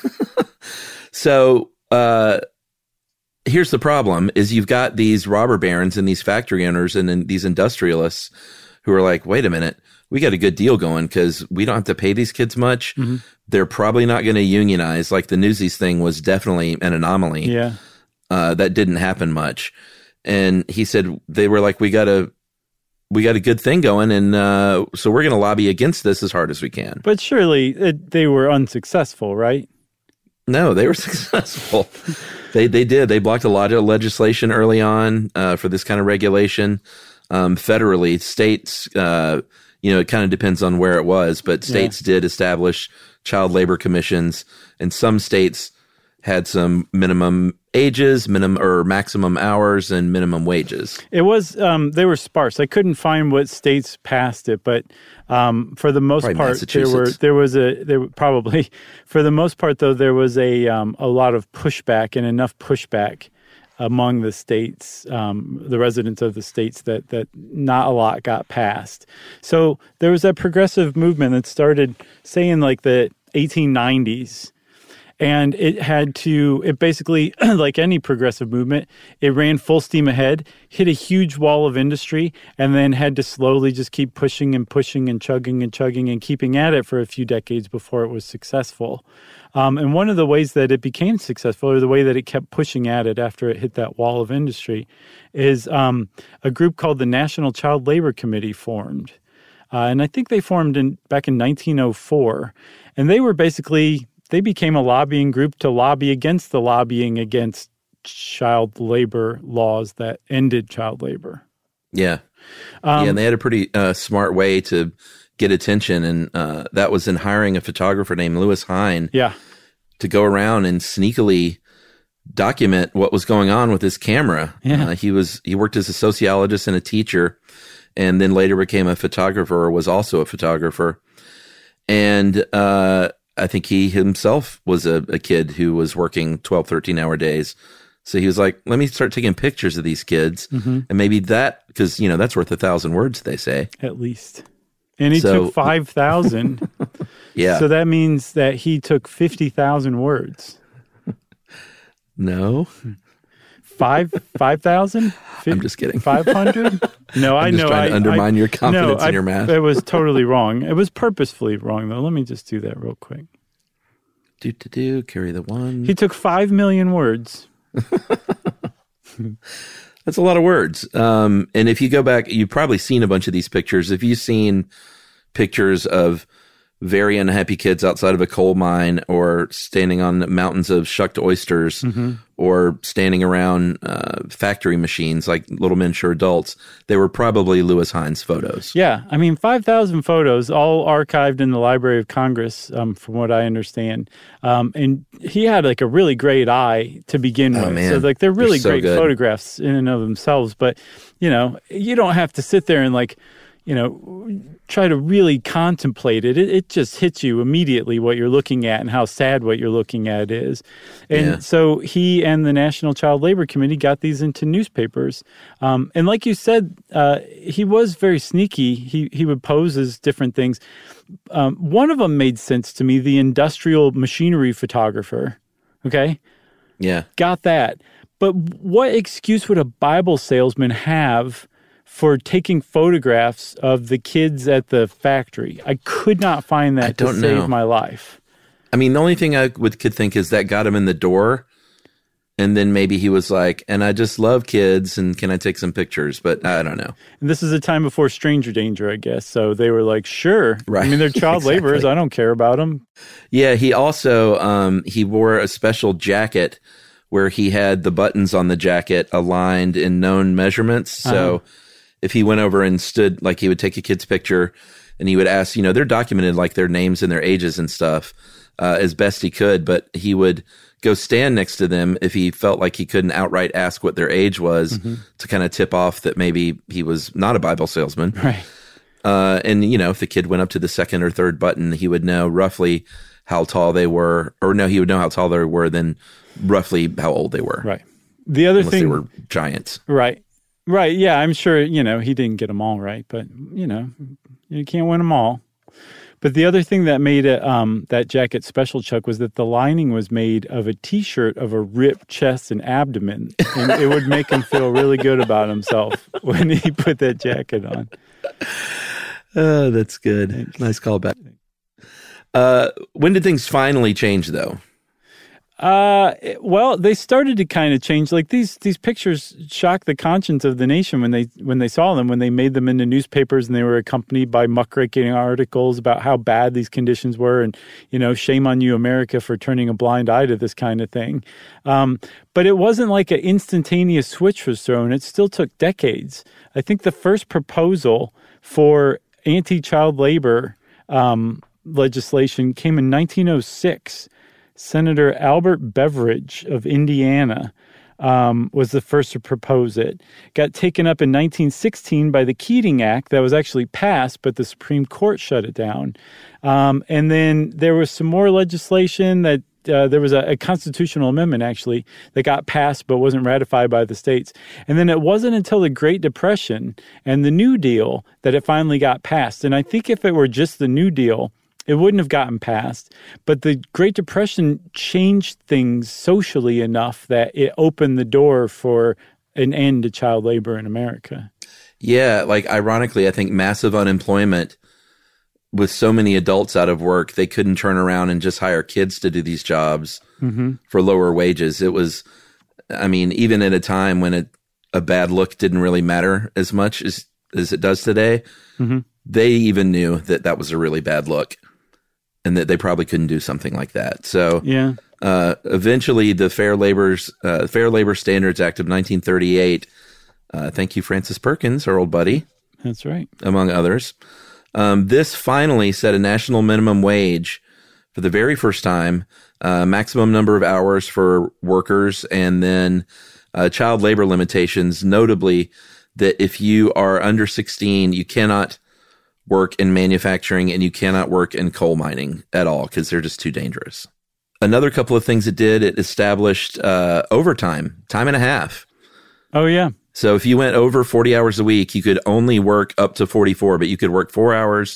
So here's the problem is you've got these robber barons and these factory owners and then these industrialists who are like, wait a minute, we got a good deal going because we don't have to pay these kids much. Mm-hmm. They're probably not going to unionize. Like the Newsies thing was definitely an anomaly. Yeah. That didn't happen much. And he said, they were like, we got a good thing going. And so we're going to lobby against this as hard as we can. But surely they were unsuccessful, right? No, they were successful. They did. They blocked a lot of legislation early on for this kind of regulation. Federally, states, it kind of depends on where it was, but states did establish child labor commissions, and some states had some minimum ages, minimum or maximum hours, and minimum wages. It was they were sparse. I couldn't find what states passed it, but for the most part, there was a lot of pushback and enough pushback among the states, the residents of the states, that not a lot got passed. So there was that progressive movement that started, say, in like the 1890s. And it basically, like any progressive movement, it ran full steam ahead, hit a huge wall of industry, and then had to slowly just keep pushing and pushing and chugging and keeping at it for a few decades before it was successful. And one of the ways that it became successful, or the way that it kept pushing at it after it hit that wall of industry, is a group called the National Child Labor Committee formed. And I think they formed back in 1904. And they became a lobbying group to lobby against the lobbying against child labor laws that ended child labor. Yeah. And they had a pretty smart way to get attention, and that was in hiring a photographer named Lewis Hine to go around and sneakily document what was going on with his camera. Yeah. He worked as a sociologist and a teacher, and then later became a photographer, or was also a photographer. And I think he himself was a kid who was working 12, 13-hour days. So he was like, let me start taking pictures of these kids. Mm-hmm. And maybe that, because, that's worth 1,000 words, they say. At least. And he took 5,000 Yeah. So that means that he took 50,000 words. No. 5,000? I'm just kidding. 500? No, I I'm just know. trying to undermine your confidence in your math. It was totally wrong. It was purposefully wrong, though. Let me just do that real quick. Carry the one. He took 5 million words. That's a lot of words. And if you go back, you've probably seen a bunch of these pictures. If you've seen pictures of very unhappy kids outside of a coal mine or standing on mountains of shucked oysters or standing around factory machines like Little Men Sure Adults, they were probably Lewis Hines photos. Yeah. I mean, 5,000 photos, all archived in the Library of Congress, from what I understand. And he had like a really great eye to begin with. Man. So like they're really so great good. photographs in and of themselves. But, you know, you don't have to sit there and like, you know, try to really contemplate it. It just hits you immediately what you're looking at and how sad what you're looking at is. And so he and the National Child Labor Committee got these into newspapers. And like you said, he was very sneaky. He would pose as different things. One of them made sense to me, the industrial machinery photographer. Okay? Yeah. Got that. But what excuse would a Bible salesman have for taking photographs of the kids at the factory? I could not find that to save my life. I mean, the only thing I could think is that got him in the door. And then maybe he was like, and I just love kids, and can I take some pictures? But I don't know. And this is a time before stranger danger, I guess. So they were like, sure. Right. I mean, they're child laborers. I don't care about them. Yeah, he also, he wore a special jacket where he had the buttons on the jacket aligned in known measurements. So if he went over and stood, like he would take a kid's picture and he would ask, you know, they're documented like their names and their ages and stuff as best he could, but he would go stand next to them if he felt like he couldn't outright ask what their age was to kind of tip off that maybe he was not a Bible salesman. Right. And, you know, if the kid went up to the second or third button, he would know roughly how tall they were, or no, he would know how tall they were, then roughly how old they were. Right. The other Unless thing, they were giants. Right. Right. Yeah, I'm sure, you know, he didn't get them all right, but, you know, you can't win them all. But the other thing that made it, that jacket special, Chuck, was that the lining was made of a T-shirt of a ripped chest and abdomen. And it would make him feel really good about himself when he put that jacket on. Oh, that's good. Thanks. Nice callback. When did things finally change, though? Well, they started to kind of change. Like these pictures shocked the conscience of the nation when they saw them, when they made them into newspapers, and they were accompanied by muckraking articles about how bad these conditions were, and, you know, shame on you, America, for turning a blind eye to this kind of thing. But it wasn't like an instantaneous switch was thrown. It still took decades. I think the first proposal for anti-child labor legislation came in 1906. Senator Albert Beveridge of Indiana was the first to propose it. Got taken up in 1916 by the Keating Act that was actually passed, but the Supreme Court shut it down. And then there was some more legislation that there was a constitutional amendment, actually, that got passed but wasn't ratified by the states. And then it wasn't until the Great Depression and the New Deal that it finally got passed. And I think if it were just the New Deal, it wouldn't have gotten passed. But the Great Depression changed things socially enough that it opened the door for an end to child labor in America. Yeah, like ironically, I think massive unemployment with so many adults out of work, they couldn't turn around and just hire kids to do these jobs for lower wages. It was, I mean, even at a time when a bad look didn't really matter as much as it does today, they even knew that was a really bad look and that they probably couldn't do something like that. So eventually the Fair Labor Standards Act of 1938, thank you, Francis Perkins, our old buddy. That's right. Among others. This finally set a national minimum wage for the very first time, maximum number of hours for workers, and then child labor limitations, notably that if you are under 16, you cannot work in manufacturing and you cannot work in coal mining at all because they're just too dangerous. Another couple of things it did, it established overtime, time and a half. Oh, yeah. So if you went over 40 hours a week, you could only work up to 44, but you could work 4 hours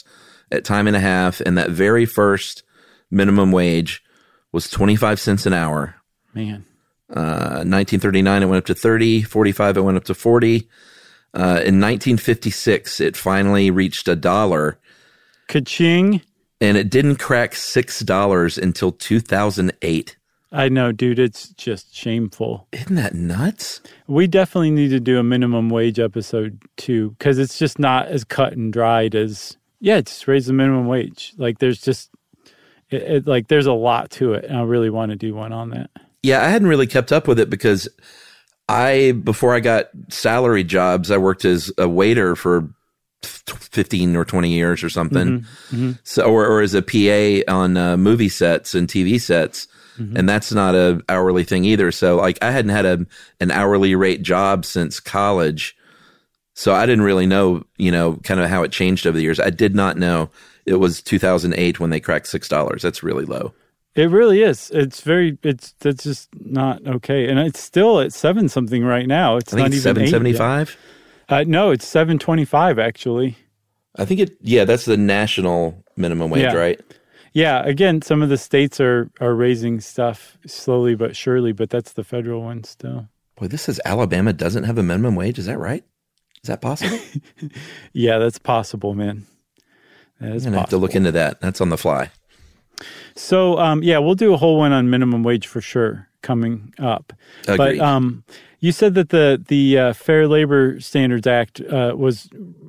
at time and a half, and that very first minimum wage was 25 cents an hour. Man. 1939, it went up to 30. 45, it went up to 40. In 1956, it finally reached $1. Ka-ching. And it didn't crack $6 until 2008. I know, dude. It's just shameful. Isn't that nuts? We definitely need to do a minimum wage episode too, because it's just not as cut and dried as, just raise the minimum wage. Like there's just, there's a lot to it. And I really want to do one on that. Yeah, I hadn't really kept up with it because before I got salary jobs, I worked as a waiter for 15 or 20 years or something. So, or as a PA on movie sets and TV sets. And that's not a hourly thing either. So like I hadn't had an hourly rate job since college. So I didn't really know, kind of how it changed over the years. I did not know it was 2008 when they cracked $6. That's really low. It really is. That's just not okay. And it's still at 7 something right now. It's not even $7.75. No, it's $7.25 actually. I think that's the national minimum wage, right? Yeah, again, some of the states are raising stuff slowly but surely, but that's the federal one still. Boy, this says Alabama doesn't have a minimum wage. Is that right? Is that possible? Yeah, that's possible, man. That is I'm going to have to look into that. That's on the fly. So, we'll do a whole one on minimum wage for sure coming up. Agreed. But you said that the Fair Labor Standards Act was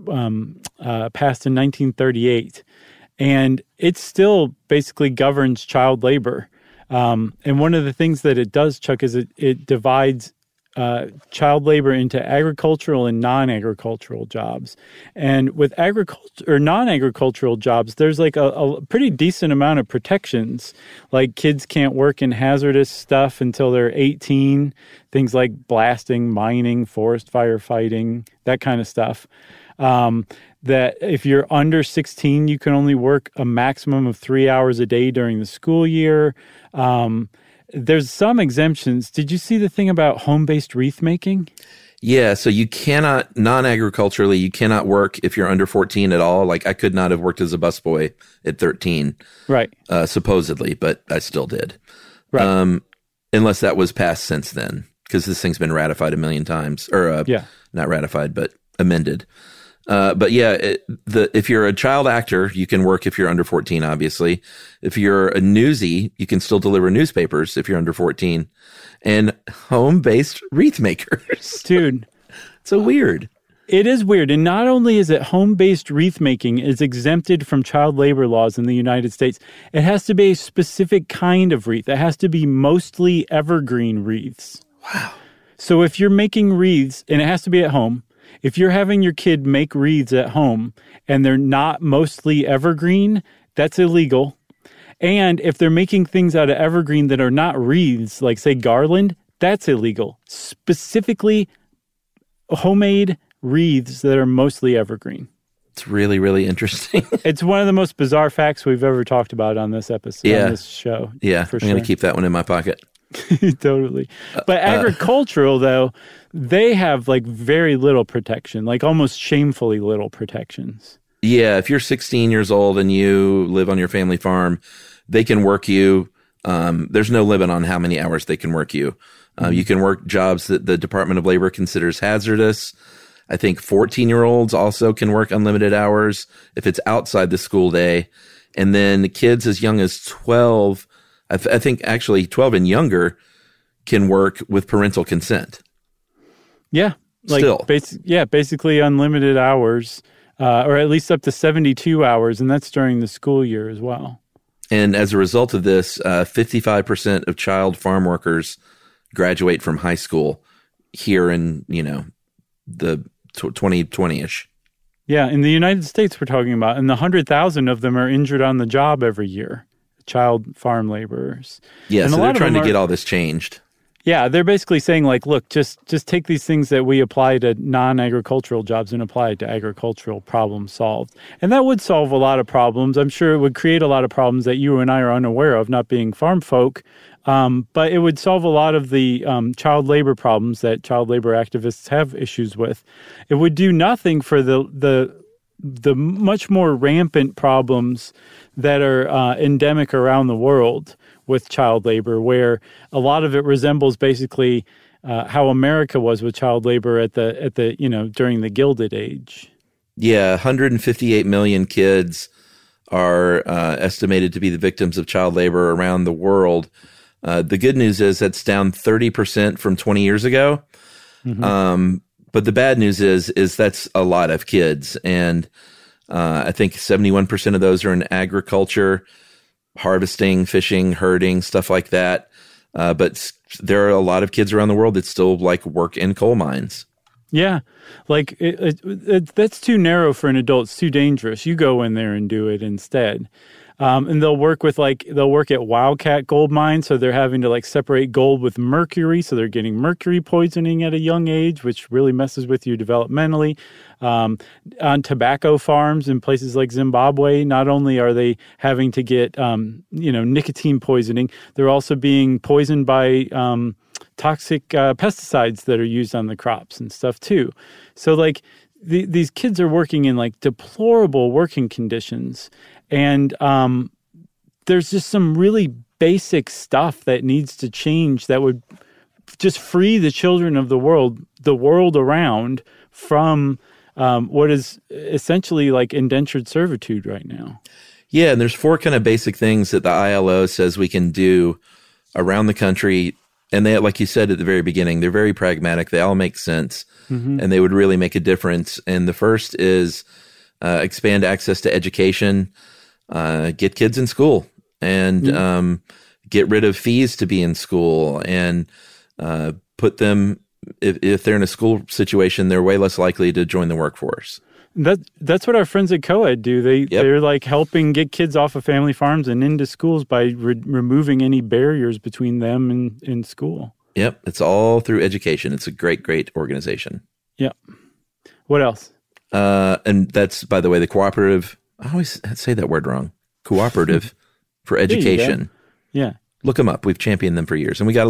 passed in 1938. And it still basically governs child labor. And one of the things that it does, Chuck, is it divides child labor into agricultural and non-agricultural jobs. And with agriculture or non-agricultural jobs, there's like a pretty decent amount of protections. Like kids can't work in hazardous stuff until they're 18, things like blasting, mining, forest firefighting, that kind of stuff. That if you're under 16, you can only work a maximum of 3 hours a day during the school year. There's some exemptions. Did you see the thing about home-based wreath making? Yeah, so you cannot, non-agriculturally, you cannot work if you're under 14 at all. Like I could not have worked as a busboy at 13. Right. Supposedly, but I still did. Right. Unless that was passed since then, because this thing's been ratified a million times. Or not ratified, but amended. If you're a child actor, you can work if you're under 14, obviously. If you're a newsie, you can still deliver newspapers if you're under 14. And home-based wreath makers. Dude. So weird. It is weird. And not only is it home-based wreath making is exempted from child labor laws in the United States, it has to be a specific kind of wreath. It has to be mostly evergreen wreaths. Wow. So if you're making wreaths, and it has to be at home, if you're having your kid make wreaths at home and they're not mostly evergreen, that's illegal. And if they're making things out of evergreen that are not wreaths, like say garland, that's illegal. Specifically, homemade wreaths that are mostly evergreen. It's really, really interesting. It's one of the most bizarre facts we've ever talked about on this episode, on this show. Yeah, I'm going to keep that one in my pocket. Totally. But agricultural, though, they have like very little protection, like almost shamefully little protections. Yeah, if you're 16 years old and you live on your family farm, they can work you. There's no limit on how many hours they can work you. You can work jobs that the Department of Labor considers hazardous. I think 14-year-olds also can work unlimited hours if it's outside the school day. And then kids as young as 12, I think actually 12 and younger can work with parental consent. Yeah. Like still. Basically unlimited hours, or at least up to 72 hours. And that's during the school year as well. And as a result of this, 55% of child farm workers graduate from high school here in, the 2020-ish. Yeah. In the United States, we're talking about, and 100,000 of them are injured on the job every year. Child farm laborers. Yeah, so they're trying to get all this changed. Yeah, they're basically saying like, look, just take these things that we apply to non-agricultural jobs and apply it to agricultural problems solved. And that would solve a lot of problems. I'm sure it would create a lot of problems that you and I are unaware of, not being farm folk. But it would solve a lot of the child labor problems that child labor activists have issues with. It would do nothing for the the much more rampant problems that are endemic around the world with child labor, where a lot of it resembles basically how America was with child labor at the during the Gilded Age. Yeah, 158 million kids are estimated to be the victims of child labor around the world. The good news is that's down 30% from 20 years ago. Mm-hmm. But the bad news is that's a lot of kids. And I think 71% of those are in agriculture, harvesting, fishing, herding, stuff like that. But there are a lot of kids around the world that still like work in coal mines. Yeah, like that's too narrow for an adult. It's too dangerous. You go in there and do it instead. And they'll work at wildcat gold mines, so they're having to like separate gold with mercury, so they're getting mercury poisoning at a young age, which really messes with you developmentally. On tobacco farms in places like Zimbabwe, not only are they having to get nicotine poisoning, they're also being poisoned by toxic pesticides that are used on the crops and stuff too. So like these kids are working in like deplorable working conditions. And there's just some really basic stuff that needs to change that would just free the children of the world around from what is essentially like indentured servitude right now. Yeah, and there's 4 kind of basic things that the ILO says we can do around the country. And they, like you said at the very beginning, they're very pragmatic. They all make sense, and they would really make a difference. And the first is expand access to education. Get kids in school and get rid of fees to be in school and put them, if they're in a school situation, they're way less likely to join the workforce. That's what our friends at COED do. They're like helping get kids off of family farms and into schools by removing any barriers between them and in school. Yep. It's all through education. It's a great, great organization. Yep. What else? And that's, by the way, the cooperative. I always say that word wrong. Cooperative for Education. Yeah. Look them up. We've championed them for years. And we got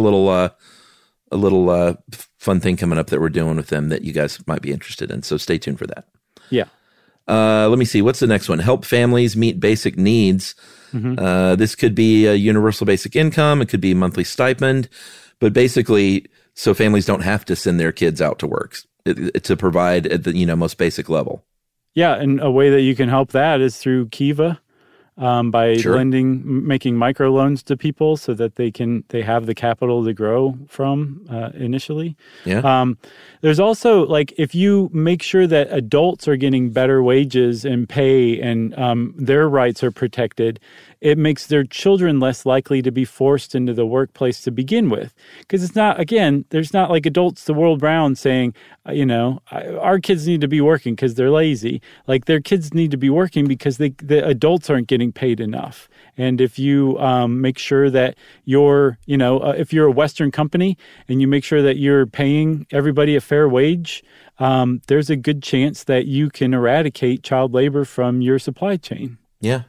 a little fun thing coming up that we're doing with them that you guys might be interested in. So stay tuned for that. Yeah. Let me see. What's the next one? Help families meet basic needs. Mm-hmm. This could be a universal basic income. It could be a monthly stipend. But basically, so families don't have to send their kids out to work to provide at the most basic level. Yeah, and a way that you can help that is through Kiva, by making microloans to people so that they have the capital to grow from initially. Yeah. There's also like if you make sure that adults are getting better wages and pay and their rights are protected, it makes their children less likely to be forced into the workplace to begin with. Because there's not like adults the world round saying, our kids need to be working because they're lazy. Like their kids need to be working because the adults aren't getting paid enough. And if you make sure that if you're a Western company and you make sure that you're paying everybody a fair wage, there's a good chance that you can eradicate child labor from your supply chain. Yeah.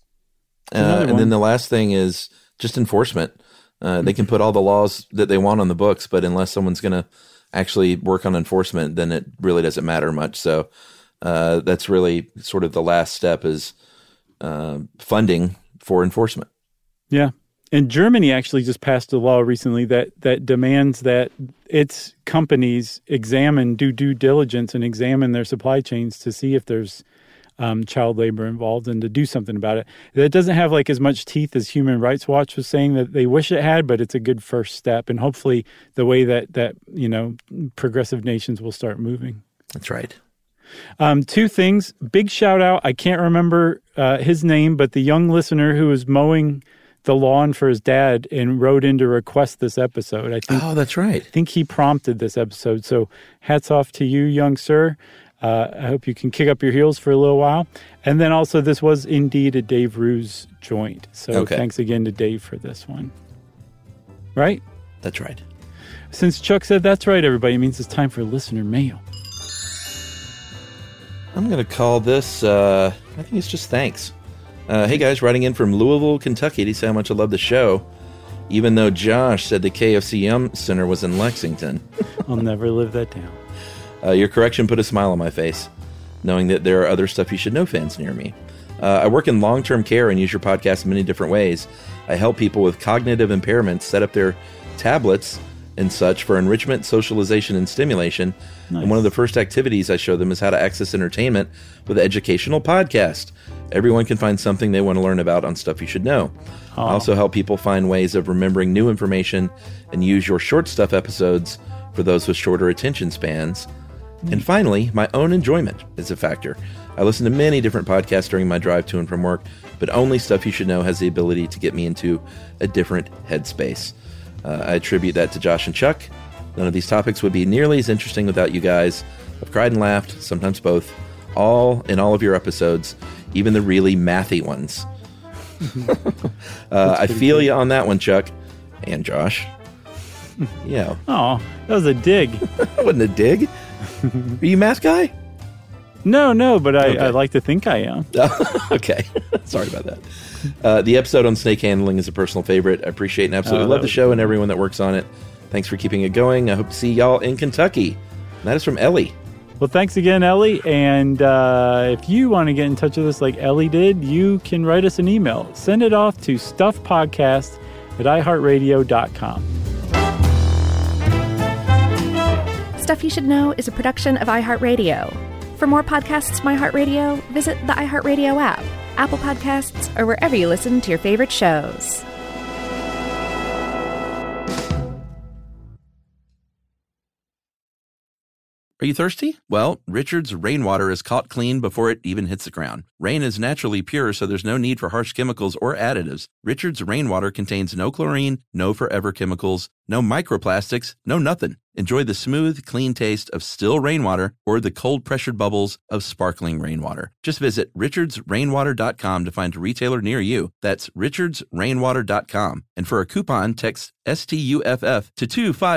And then the last thing is just enforcement. They can put all the laws that they want on the books, but unless someone's going to actually work on enforcement, then it really doesn't matter much. So that's really sort of the last step is funding for enforcement. Yeah. And Germany actually just passed a law recently that demands that its companies do due diligence and examine their supply chains to see if there's child labor involved and to do something about it. That doesn't have like as much teeth as Human Rights Watch was saying that they wish it had, but it's a good first step. And hopefully the way that progressive nations will start moving. That's right. 2 things. Big shout out. I can't remember his name, but the young listener who was mowing the lawn for his dad and wrote in to request this episode. I think. Oh, that's right. I think he prompted this episode. So hats off to you, young sir. I hope you can kick up your heels for a little while. And then also, this was indeed a Dave Ruse joint. So Thanks again to Dave for this one. Right? That's right. Since Chuck said that's right, everybody, it means it's time for listener mail. I'm going to call this, I think it's just thanks. Hey guys, writing in from Louisville, Kentucky to say how much I love the show, even though Josh said the KFC Yum Center was in Lexington. I'll never live that down. Your correction put a smile on my face. knowing that there are other Stuff You Should Know fans near me. I work in long-term care and use your podcast in many different ways. I help people with cognitive impairments set up their tablets and such for enrichment, socialization, and stimulation. Nice. And one of the first activities I show them is how to access entertainment with an educational podcast. Everyone can find something they want to learn about on Stuff You Should Know. I also help people find ways of remembering new information and use your short stuff episodes for those with shorter attention spans. And finally, my own enjoyment is a factor. I listen to many different podcasts during my drive to and from work, but only Stuff You Should Know has the ability to get me into a different headspace. I attribute that to Josh and Chuck. None of these topics would be nearly as interesting without you guys. I've cried and laughed, sometimes both, all of your episodes, even the really mathy ones. I feel you on that one, Chuck and Josh. Yeah. Oh, that was a dig. That wasn't a dig. Are you a math guy? No, but I like to think I am. Okay. Sorry about that. The episode on snake handling is a personal favorite. I appreciate and absolutely love the show and everyone that works on it. Thanks for keeping it going. I hope to see y'all in Kentucky. And that is from Ellie. Well, thanks again, Ellie. And if you want to get in touch with us like Ellie did, you can write us an email. Send it off to stuffpodcast@iheartradio.com. Stuff You Should Know is a production of iHeartRadio. For more podcasts from iHeartRadio, visit the iHeartRadio app, Apple Podcasts, or wherever you listen to your favorite shows. Are you thirsty? Well, Richard's rainwater is caught clean before it even hits the ground. Rain is naturally pure, so there's no need for harsh chemicals or additives. Richard's rainwater contains no chlorine, no forever chemicals, no microplastics, no nothing. Enjoy the smooth, clean taste of still rainwater or the cold-pressured bubbles of sparkling rainwater. Just visit richardsrainwater.com to find a retailer near you. That's richardsrainwater.com. And for a coupon, text STUFF to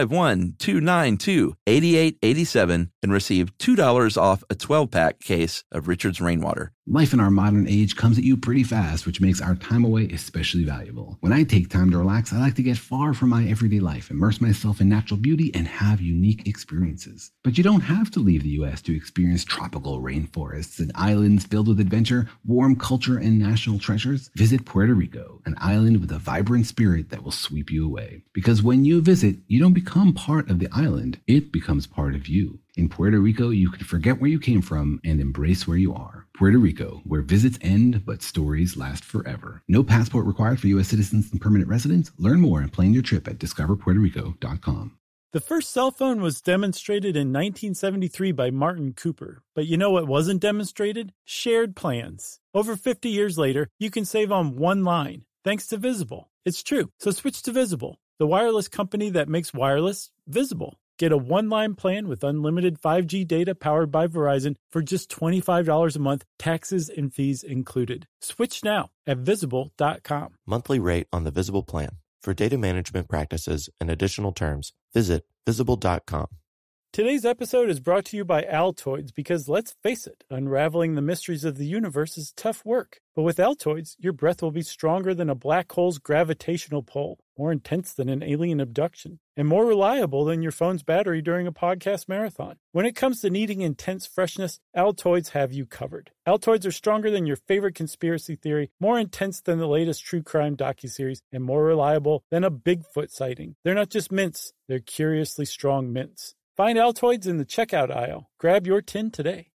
251-292-8887 and receive $2 off a 12-pack case of Richard's Rainwater. Life in our modern age comes at you pretty fast, which makes our time away especially valuable. When I take time to relax, I like to get far from my everyday life, immerse myself in natural beauty, and have unique experiences. But you don't have to leave the U.S. to experience tropical rainforests and islands filled with adventure, warm culture, and national treasures. Visit Puerto Rico, an island with a vibrant spirit that will sweep you away. Because when you visit, you don't become part of the island, it becomes part of you. In Puerto Rico, you can forget where you came from and embrace where you are. Puerto Rico, where visits end, but stories last forever. No passport required for U.S. citizens and permanent residents. Learn more and plan your trip at discoverpuertorico.com. The first cell phone was demonstrated in 1973 by Martin Cooper. But you know what wasn't demonstrated? Shared plans. Over 50 years later, you can save on one line, thanks to Visible. It's true, so switch to Visible, the wireless company that makes wireless visible. Get a one-line plan with unlimited 5G data powered by Verizon for just $25 a month, taxes and fees included. Switch now at Visible.com. Monthly rate on the Visible plan. For data management practices and additional terms, visit Visible.com. Today's episode is brought to you by Altoids because, let's face it, unraveling the mysteries of the universe is tough work. But with Altoids, your breath will be stronger than a black hole's gravitational pull, more intense than an alien abduction, and more reliable than your phone's battery during a podcast marathon. When it comes to needing intense freshness, Altoids have you covered. Altoids are stronger than your favorite conspiracy theory, more intense than the latest true crime docuseries, and more reliable than a Bigfoot sighting. They're not just mints, they're curiously strong mints. Find Altoids in the checkout aisle. Grab your tin today.